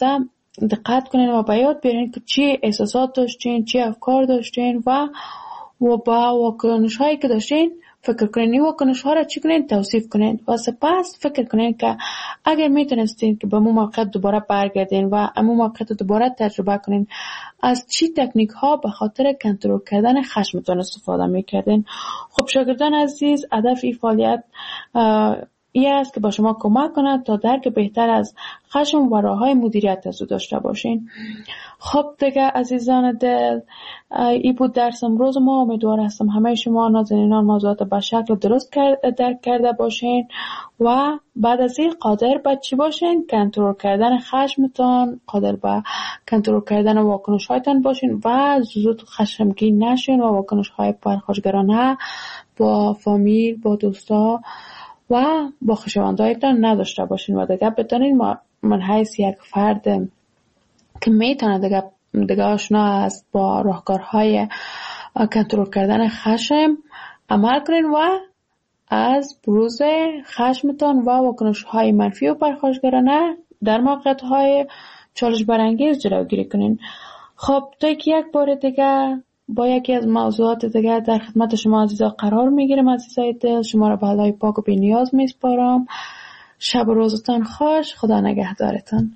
دقت کنین و به یاد بیارین که چی احساسات داشتین، چی افکار داشتین و و با واکنش هایی که داشتین فکر کنین. این واکنش ها را چی کنین؟ توصیف کنین و سپس فکر کنین که اگر میتونستین که به مو موقع دوباره برگردین و امو موقع دوباره تجربه کنین، از چی تکنیک ها به خاطر کنترل کردن خشمتون استفاده میکردین. خب شاگردان عزیز، هدف این فعالیت این است که با شما کمک کند تا درک بهتر از خشم و راههای مدیریت از او داشته باشین. خب دیگه عزیزان دل، این بود درس امروز ما. امیدوار هستم همه شما نازنینان موضوعات به شکل درست درک کرده باشین و بعد از این قادر به چی باشین؟ کنترل کردن خشمتان، قادر به کنترل کردن واکنش هایتان باشین و زود خشمگین نشین و واکنش های پرخاشگرانه با فامیل، با دوستا و با خویشاوندایتان نداشته باشین و دیگه بدانین ما من حیث یک فرد که میتونه دیگه دیگه آشنا است با راهکارهای کنترل کردن خشم عمل کنین و از بروز خشمتان و واکنش‌های منفی و پرخاشگرانه در موقعیت‌های چالش برانگیز جلوگیری کنین. خب تا که یک بار دیگه با یکی از موضوعات دیگه در خدمت شما عزیزا قرار میگیرم. عزیزای دل، شما را به الله پاک و بی‌نیاز میسپارم. شب و روزتان خوش. خدا نگهدارتان.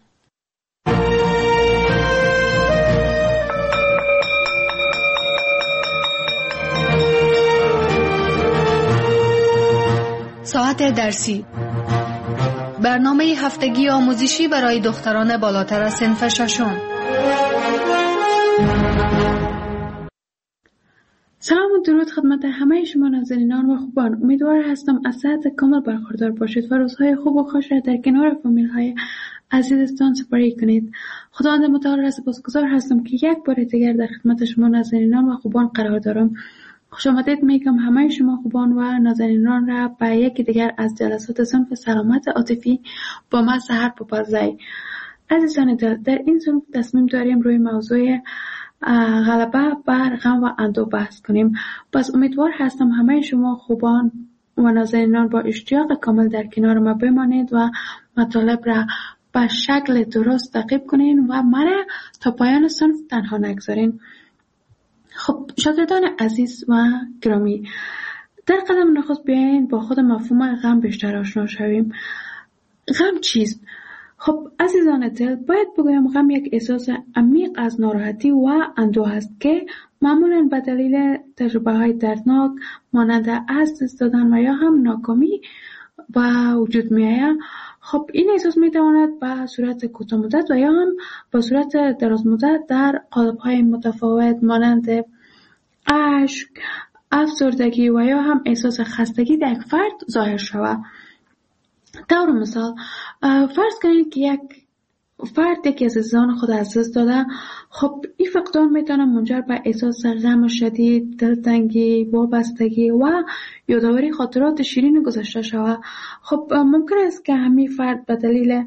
ساعت درسی، برنامه هفتگی آموزشی برای دختران بالاتر از صنف ششم. سلام و درود خدمت همه شما ناظرینان و خوبان. امیدوار هستم از صحت کامل برخوردار باشید و روزهای خوب و خوش را در کنار فامیل های عزیزتان سپری کنید. خداوند متعال را سپاسگزار هستم که یک بار دیگر در خدمت شما ناظرینان و خوبان قرار دارم. خوش آمدید میگم همه شما خوبان و ناظرینان را به یکی دیگر از جلسات صنف سلامت عاطفی با من سحر پاپازی. عزیزان دل، در این صنف تصمیم داریم روی موضوع غلبه بر غم و اندوه بحث کنیم. پس امیدوار هستم همه شما خوبان و ناظرینان با اشتیاق کامل در کنار ما بمانید و مطالب را به شکل درست تعقیب کنین و مرا تا پایان صنف تنها نگذارین. خب شاگردان عزیز و گرامی، در قدم نخست بیاین با خود مفهوم غم بیشتر آشنا شویم. غم چیست؟ خب عزیزان دل، باید بگویم غم یک احساس عمیق از ناراحتی و اندوه است که معمولاً به دلیل تجربه های دردناک مانند از دست دادن و یا هم ناکامی به وجود می آید. خب این احساس می تواند به صورت کوتاه مدت و یا هم به صورت دراز مدت در قالب های متفاوت مانند اشک، افسردگی و یا هم احساس خستگی در یک فرد ظاهر شود. طور مثال فرض کنید که یک فرد یکی از عزیزان خود از دست داده. خب این فقدان میتونه منجر به احساس غم شدید، دلتنگی، وابستگی و یادآوری خاطرات شیرین گذشته شود. خب ممکن است که همین فرد به دلیل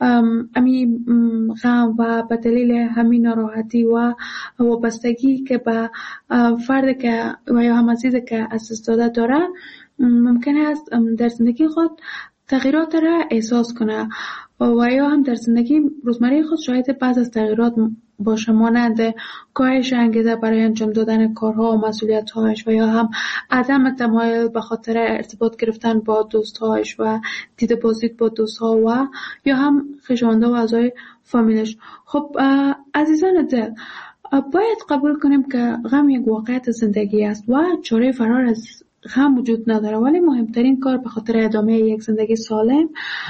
همین غم و به دلیل همین ناراحتی و وابستگی که به فرد که و یا هم عزیزی که از دست داده داره، ممکن است در زندگی خود تغییرات را احساس کنه و یا هم در زندگی روزمره خود شاهد بعض از تغییرات باشه، مانند کاهش انگیزه برای انجام دادن کارها و مسئولیت‌هایش و یا هم عدم تمایل به خاطر ارتباط گرفتن با دوست‌هایش و دید بازدید با دوست‌ها و یا هم خویشاونده و اعضای فامیلش. خب عزیزان دل، باید قبول کنیم که غم یک واقعیت زندگی است و چاره فرار از غم وجود نداره، ولی مهمترین کار به خاطر ادامه یک زندگی سالم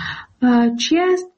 چی است؟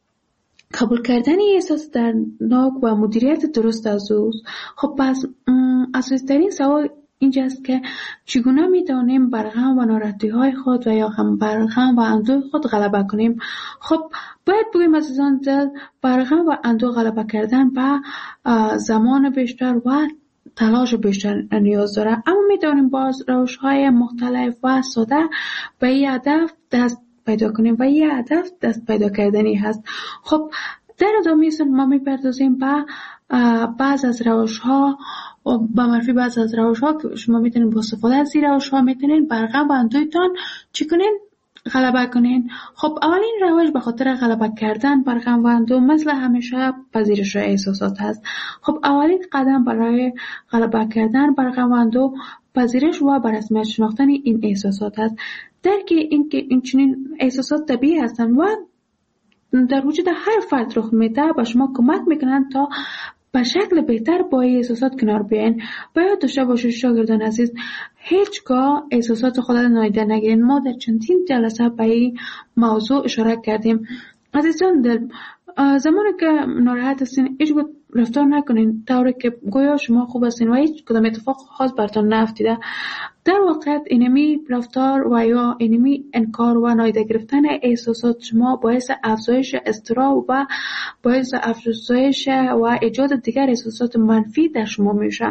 قبول کردن احساس دردناک و مدیریت درست از اوست. خب پس اساسی‌ترین سوال اینجاست که چگونه میتونیم بر غم و ناراحتی های خود و یا هم بر غم و اندوه خود غلبه کنیم. خب باید بگویم عزیزان دل، بر غم و اندوه غلبه کردن به زمان بیشتر و تلاش بیشتر نیاز داره، اما میتونیم باز روش‌های مختلف و ساده به این هدف دست پیدا کنیم و این هدف دست پیدا کردنی هست. خب در ادامه ما میپردازیم به بعض از روش‌ها و به معرفی بعض از روش‌ها که شما میتونید با استفاده از این روش‌ها میتونید بر غم و اندوهتان چی کنین؟ غلبه کنین؟ خب اولین روش به خاطر غلبه کردن بر غم و اندوه مثل همیشه پذیرش احساسات هست. خب اولین قدم برای غلبه کردن بر غم و اندوه پذیرش و به رسمیت شناختن این احساسات هست. درک این که این چنین احساسات طبیعی هستند و در وجود هر فرد رخ میده به شما کمک میکنند تا به شکل بهتر با احساسات کنار بیاین. باید داشته باشید شاگردان عزیز، هیچگاه احساسات خود را نادیده نگیرین. ما در چندین جلسه به این موضوع اشاره کردیم. عزیزان دل، زمانی که ناراحت هستین هیچ رفتار نکنین طوری که گویا شما خوب هستین و هیچ کدام اتفاق خاص براتون نیفتیده. در واقع اینمی رفتار و یا اینمی انکار و نادیده گرفتن احساسات شما باعث افزایش اضطراب و باعث افزایش و ایجاد دیگر احساسات منفی در شما میشه.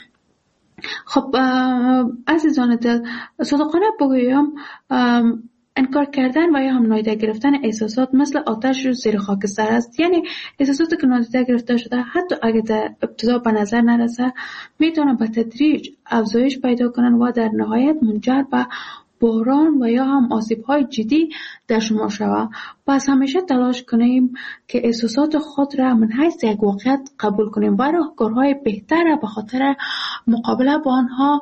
خب عزیزان دل، صادقانه بگویم انکار کردن و یا هم نادیده گرفتن احساسات مثل آتش زیر خاکستر است. یعنی احساساتی که نادیده گرفته شده حتی اگه در ابتدا به نظر نرسه میتونه به تدریج افزایش پیدا کنن و در نهایت منجر به بحران و یا هم آسیب‌های جدی در شما شود. پس همیشه تلاش کنیم که احساسات خود را من حیث یک واقعیت قبول کنیم و راهکارهای بهتر را به خاطر مقابله با آنها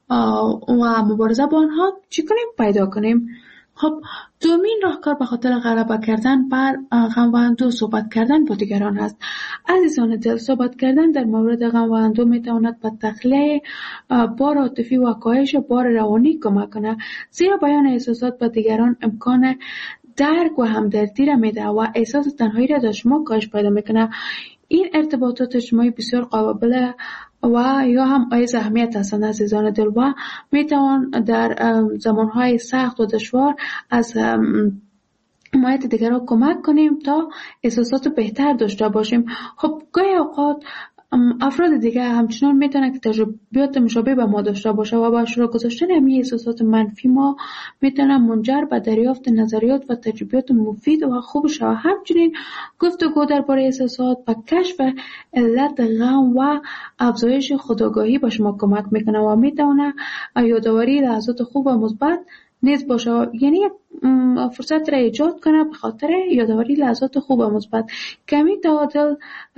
و مبارزه با آنها چی کنیم پیدا کنیم. خب دومین راهکار به خاطر غلبه کردن بر غم و اندوه صحبت کردن با دیگران است. عزیزان دل، صحبت کردن در مورد غم و اندوه میتواند به تخلیه بار عاطفی و کاهش بار روانی کمک کنه، زیرا بیان احساسات با دیگران امکان درک و همدردی را میده و احساس تنهایی را در شما کاهش پیدا میکنه. این ارتباطات اجتماعی بسیار قابل و یا هم ایز اهمیت هستند عزیزان دل و میتوان در زمانهای سخت و دشوار از حمایت دیگران کمک کنیم تا احساسات بهتر داشته باشیم. خب گاهی اوقات افراد دیگه همچنان میتونه که تجربیات مشابه به ما داشته باشه و با شروع گذاشتن همین احساسات منفی ما میتونه منجر به دریافت نظریات و تجربیات مفید و خوب شود. همچنین گفتگو درباره احساسات و کشف علت غم و افزایش خودآگاهی به شما کمک میکنه و میتونه یادآوری لحظات خوب و مثبت نیز باشه، یعنی یک فرصت را ایجاد کنه به خاطر یادآوری لحظات خوب و مثبت. کمی تعادل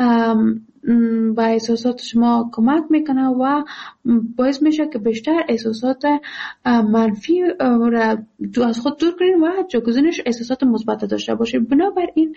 با احساسات شما کمک میکنه و باعث میشه که بیشتر احساسات منفی را از خود دور کنید و جایگزینش احساسات مثبت داشته باشید. بنابراین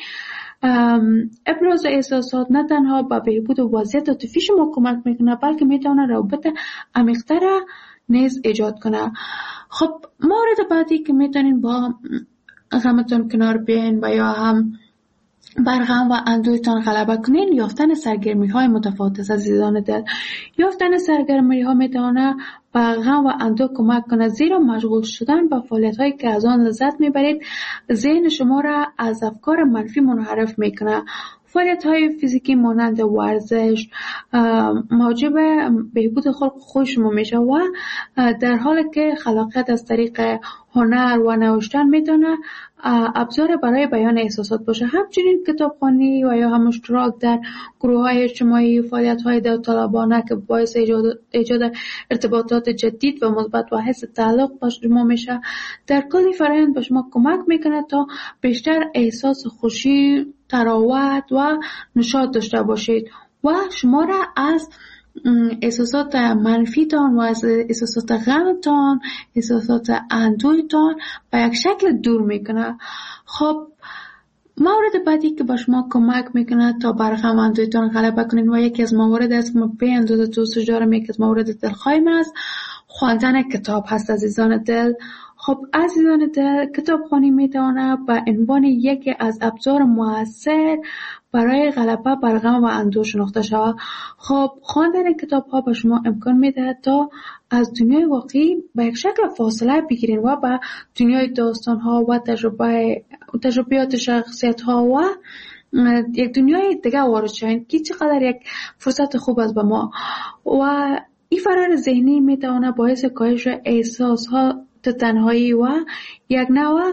ابراز احساسات نه تنها به بهبود وضعیت عاطفی شما کمک میکنه بلکه میتونه روابط عمیق‌تر نیز ایجاد کنه. خب مورد بعدی که میتونین با غمتون کنار بیاین و یا هم بر غم و اندوهتان غلبه کنین یافتن سرگرمی های متفاوت است. عزیزان دل، یافتن سرگرمی ها میتونه به غم و اندوه کمک کنه، زیرا مشغول شدن با فعالیت هایی که از آن لذت میبرید ذهن شما را از افکار منفی منحرف میکنه. فعالیت های فیزیکی مانند ورزش موجب بهبود خلق خوی شما میشه و در حالی که خلاقیت از طریق هنر و نوشتن میتونه ابزار برای بیان احساسات باشه. همچنین کتابخوانی و یا هم اشتراک در گروه های اجتماعی، فعالیت های داوطلبانه که باعث ایجاد, ایجاد ارتباطات جدید و مثبت و حس تعلق با شما میشه، در کلی فرآیند به شما کمک میکنه تا بیشتر احساس خوشی، تراوت و نشاط داشته باشید و شما را از احساسات منفیتان و از احساسات غمتان، احساسات اندوهتان به یک شکل دور میکنه. خب مورد بعدی که به شما کمک میکنه تا بر غم و اندوهتان غلبه کنین و یکی از موارد است که ما به اندازه دوست دارم، یکی از موارد دلخواه من است، خواندن کتاب هست. عزیزان دل، خب عزیزان دل، کتابخوانی میتونه به عنوان یکی از ابزار موثر برای غلبه بر غم و اندوه شناخته شود. خب خواندن کتاب ها به شما امکان میده تا از دنیای واقعی به یک شکل فاصله بگیرین و به دنیای داستان ها و تجربه تجربیات شخصیت ها و یک دنیای دیگه وارد شوین که چقدر یک فرصت خوب است به ما. و این فرار ذهنی میتونه باعث کاهش احساس ها تنهایی و یک نوع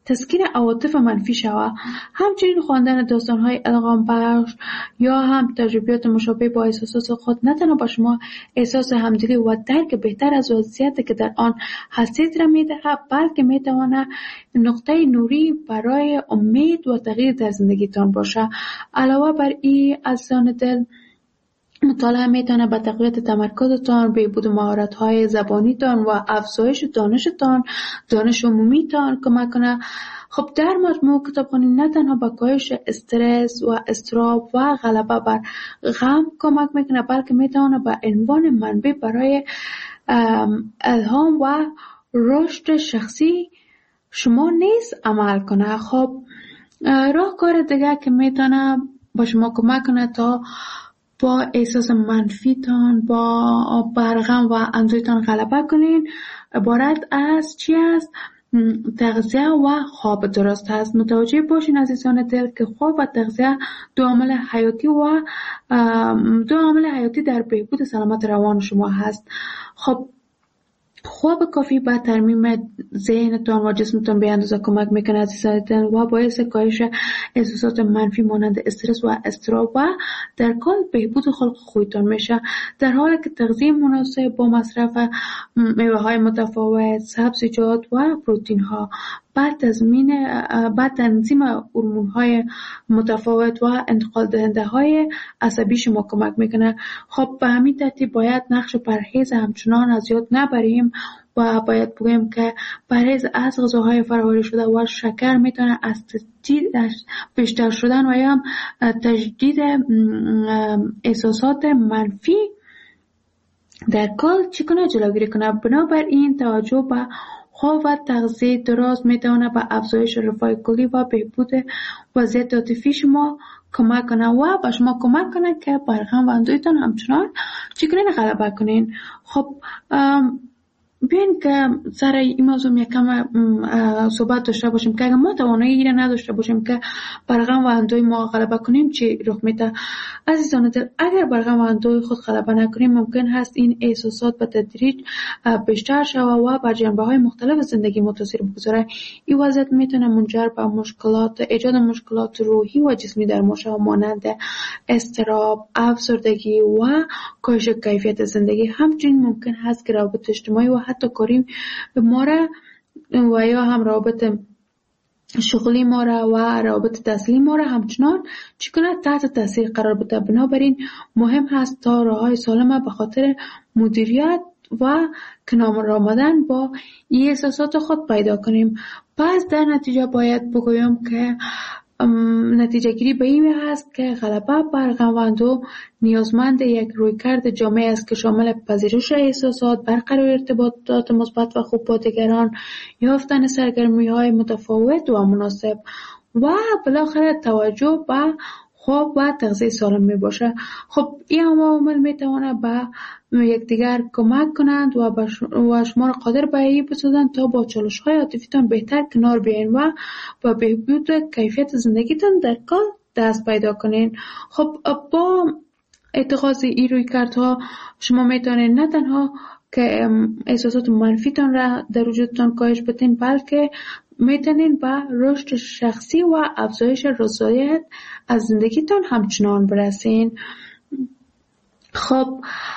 تسکین عواطف منفی شود. همچنین خواندن داستان‌های الهام بخش یا هم تجربیات مشابه با احساسات خود نه تنها به شما احساس همدلی و درک بهتر از وضعیتی که در آن هستید را می‌دهد، بلکه می‌تواند نقطه نوری برای امید و تغییر در زندگیتان باشد. علاوه بر این، عزیزان دل، مطالعه میتونه به تقویت تمرکزتان، بهبود مهارت‌های زبانیتان و افزایش دانشتان، دانش عمومیتان کمک کنه. خب در مجموع کتابخوانی نه تنها به کاهش استرس و اضطراب و غلبه بر غم کمک میکنه، بلکه میتونه به عنوان منبع برای الهام و رشد شخصی شما نیز عمل کنه. خب راهکار دیگه که میتونه با شما کمک کنه تا با احساس منفیتان، با برغم و اندوهتان غلبه کنین، عبارت از چی است؟ تغذیه و خواب درست است. متوجه باشین عزیزان دل که خواب و تغذیه دو عامل حیاتی و دو عامل حیاتی در بهبود سلامت روان شما هست. خب خواب کافی به ترمیم ذهنتان و جسمتان به اندازه کمک میکنه عزیزان دل و باعث کاهش احساسات منفی مانند استرس و اضطراب و در کل بهبود خلق خویتان میشه، در حالی که تغذیه مناسب با مصرف میوه های متفاوت، سبزیجات و پروتئین ها بعد تضمین بعد تنظیم هورمون های متفاوت و انتقال دهنده های عصبی شما کمک میکنه. خب به همین ترتیب باید نقش پرهیز همچنان از یاد نبریم و باید بگویم که پرهیز از غذاهای فرآوری شده و شکر میتونه از تجدید بیشتر شدن و یا تجدید احساسات منفی در کل چی کنه جلوگیری کنه. بنابراین توجه به خواب و تغذیه درست میتونه به افزایش رفاه کلی و بهبود وضعیت عاطفی شما کمک کنه و به شما کمک کنه که بر غم و اندوهتان همچنان چی کنین غلبه کنین. خب بیاین که سر این موضوع یکم صحبت داشته باشیم که اگر ما توانایی ایره نداشته باشیم که بر غم و اندوه ما غلبه کنیم چی رخ میده. عزیزان دل، اگر بر غم و اندوه خود غلبه نکنیم ممکن هست این احساسات به تدریج بیشتر شود و بر جنبه های مختلف زندگی ما تاثیر بگذاره. این وضعیت میتونه منجر به مشکلات ایجاد مشکلات روحی و جسمی در ما شود، مانند اضطراب، افسردگی و کاهش کیفیت زندگی. همچنین ممکن هست که روابط اجتماعی و حتی کاری ما را و یا هم روابط شغلی ما را و روابط تحصیلی ما را همچنان چی کنه تحت تاثیر قرار بده. بنابراین مهم هست تا راههای سالم به خاطر مدیریت و کنار آمدن با این احساسات خود پیدا کنیم. پس در نتیجه باید بگویم که نتیجه گیری به این هست که غلبه بر غم و اندوه نیازمند یک رویکرد جامع است که شامل پذیرش احساسات، برقرار ارتباطات مثبت و خوب با دیگران، یافتن سرگرمی‌های متفاوت و مناسب و بالاخره توجه به خواب و تغذیه سالم می باشه. خب این عوامل می تواند به یکدیگر کمک کنند و و شما را قادر به این بسازند تا با چالش‌های عاطفیتان بهتر کنار بیاین و با بهبود کیفیت زندگیتان در کل دست پیدا کنین. خب با اتخاذ این رویکردها شما میتونید نه تنها که احساسات منفیتان را در وجودتان کاهش بدین، بلکه میتونین به رشد شخصی و افزایش رضایت از زندگیتان همچنان برسین. خب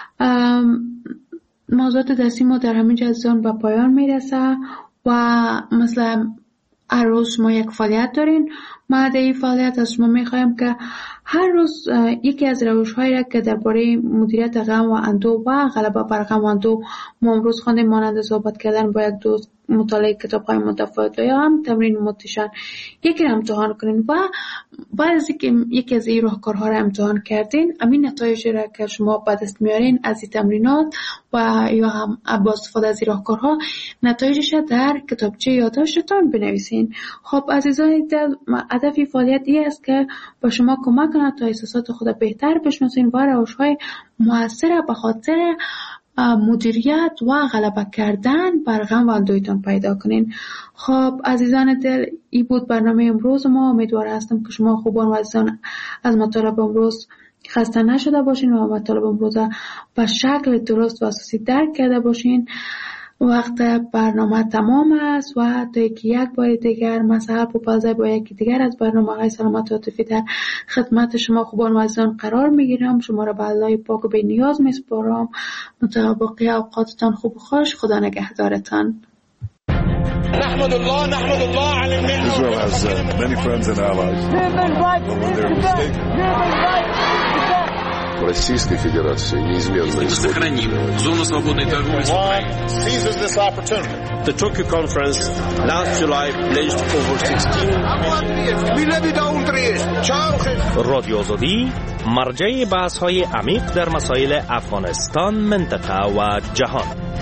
موضوعات درسی ما در همین جزان به پایان میرسه و مثلا هر روز ما یک فعالیت دارین. ما در این فعالیت از شما میخوایم که هر روز یکی از روش‌هایی را که درباره مدیریت غم و اندوه و غلبه بر غم و اندوه ما امروز خواندیم، مانند صحبت کردن با یک دوست، مطالعه کتاب‌های متفاوت یا هم تمرین موتیشن، یکی را امتحان کنین و بعد از اینکه یکی از این راهکارها را امتحان کردین، همین نتایج را که شما به دست میارین از این تمرینات و یا هم با استفاده از این راهکارها نتایجش را در کتابچه یادداشتتان بنویسین. خب عزیزان دل، هدف فعالیت این است که با شما کمک کنه تا احساسات خود بهتر بشناسین و روش‌های مؤثر به خاطر مدیریت و غلبه کردن بر غم و اندوهتان پیدا کنین. خب عزیزان دل، این بود برنامه امروز ما. امیدوار هستم که شما خوبان و عزیزان از مطالب امروز خسته نشده باشین و مطالب امروز به شکل درست و اساسی درک کرده باشین. وقت برنامه تمام است و تا اینکه یک بار دیگر مسئله پوپلزای با یکی دیگر از برنامه‌های سلامت عاطفی در خدمت شما خوبان و عزیزان قرار میگیرم. شما را به الله پاک و به نیاز میسپارم. متابقی اوقاتتان خوب و خوش. خدا نگهدارتان. نحمد الله نحمد الله على النعمة. Israel has uh, many friends and allies. But when they're mistaken. Российской Федерации неизменно сохраним зону свободной торговли с Украиной. Seizes this opportunity. The Tokyo conference last July pledged over sixteen رادیو آزادی مرجع بحث‌های عمیق در مسائل افغانستان، منطقه و جهان.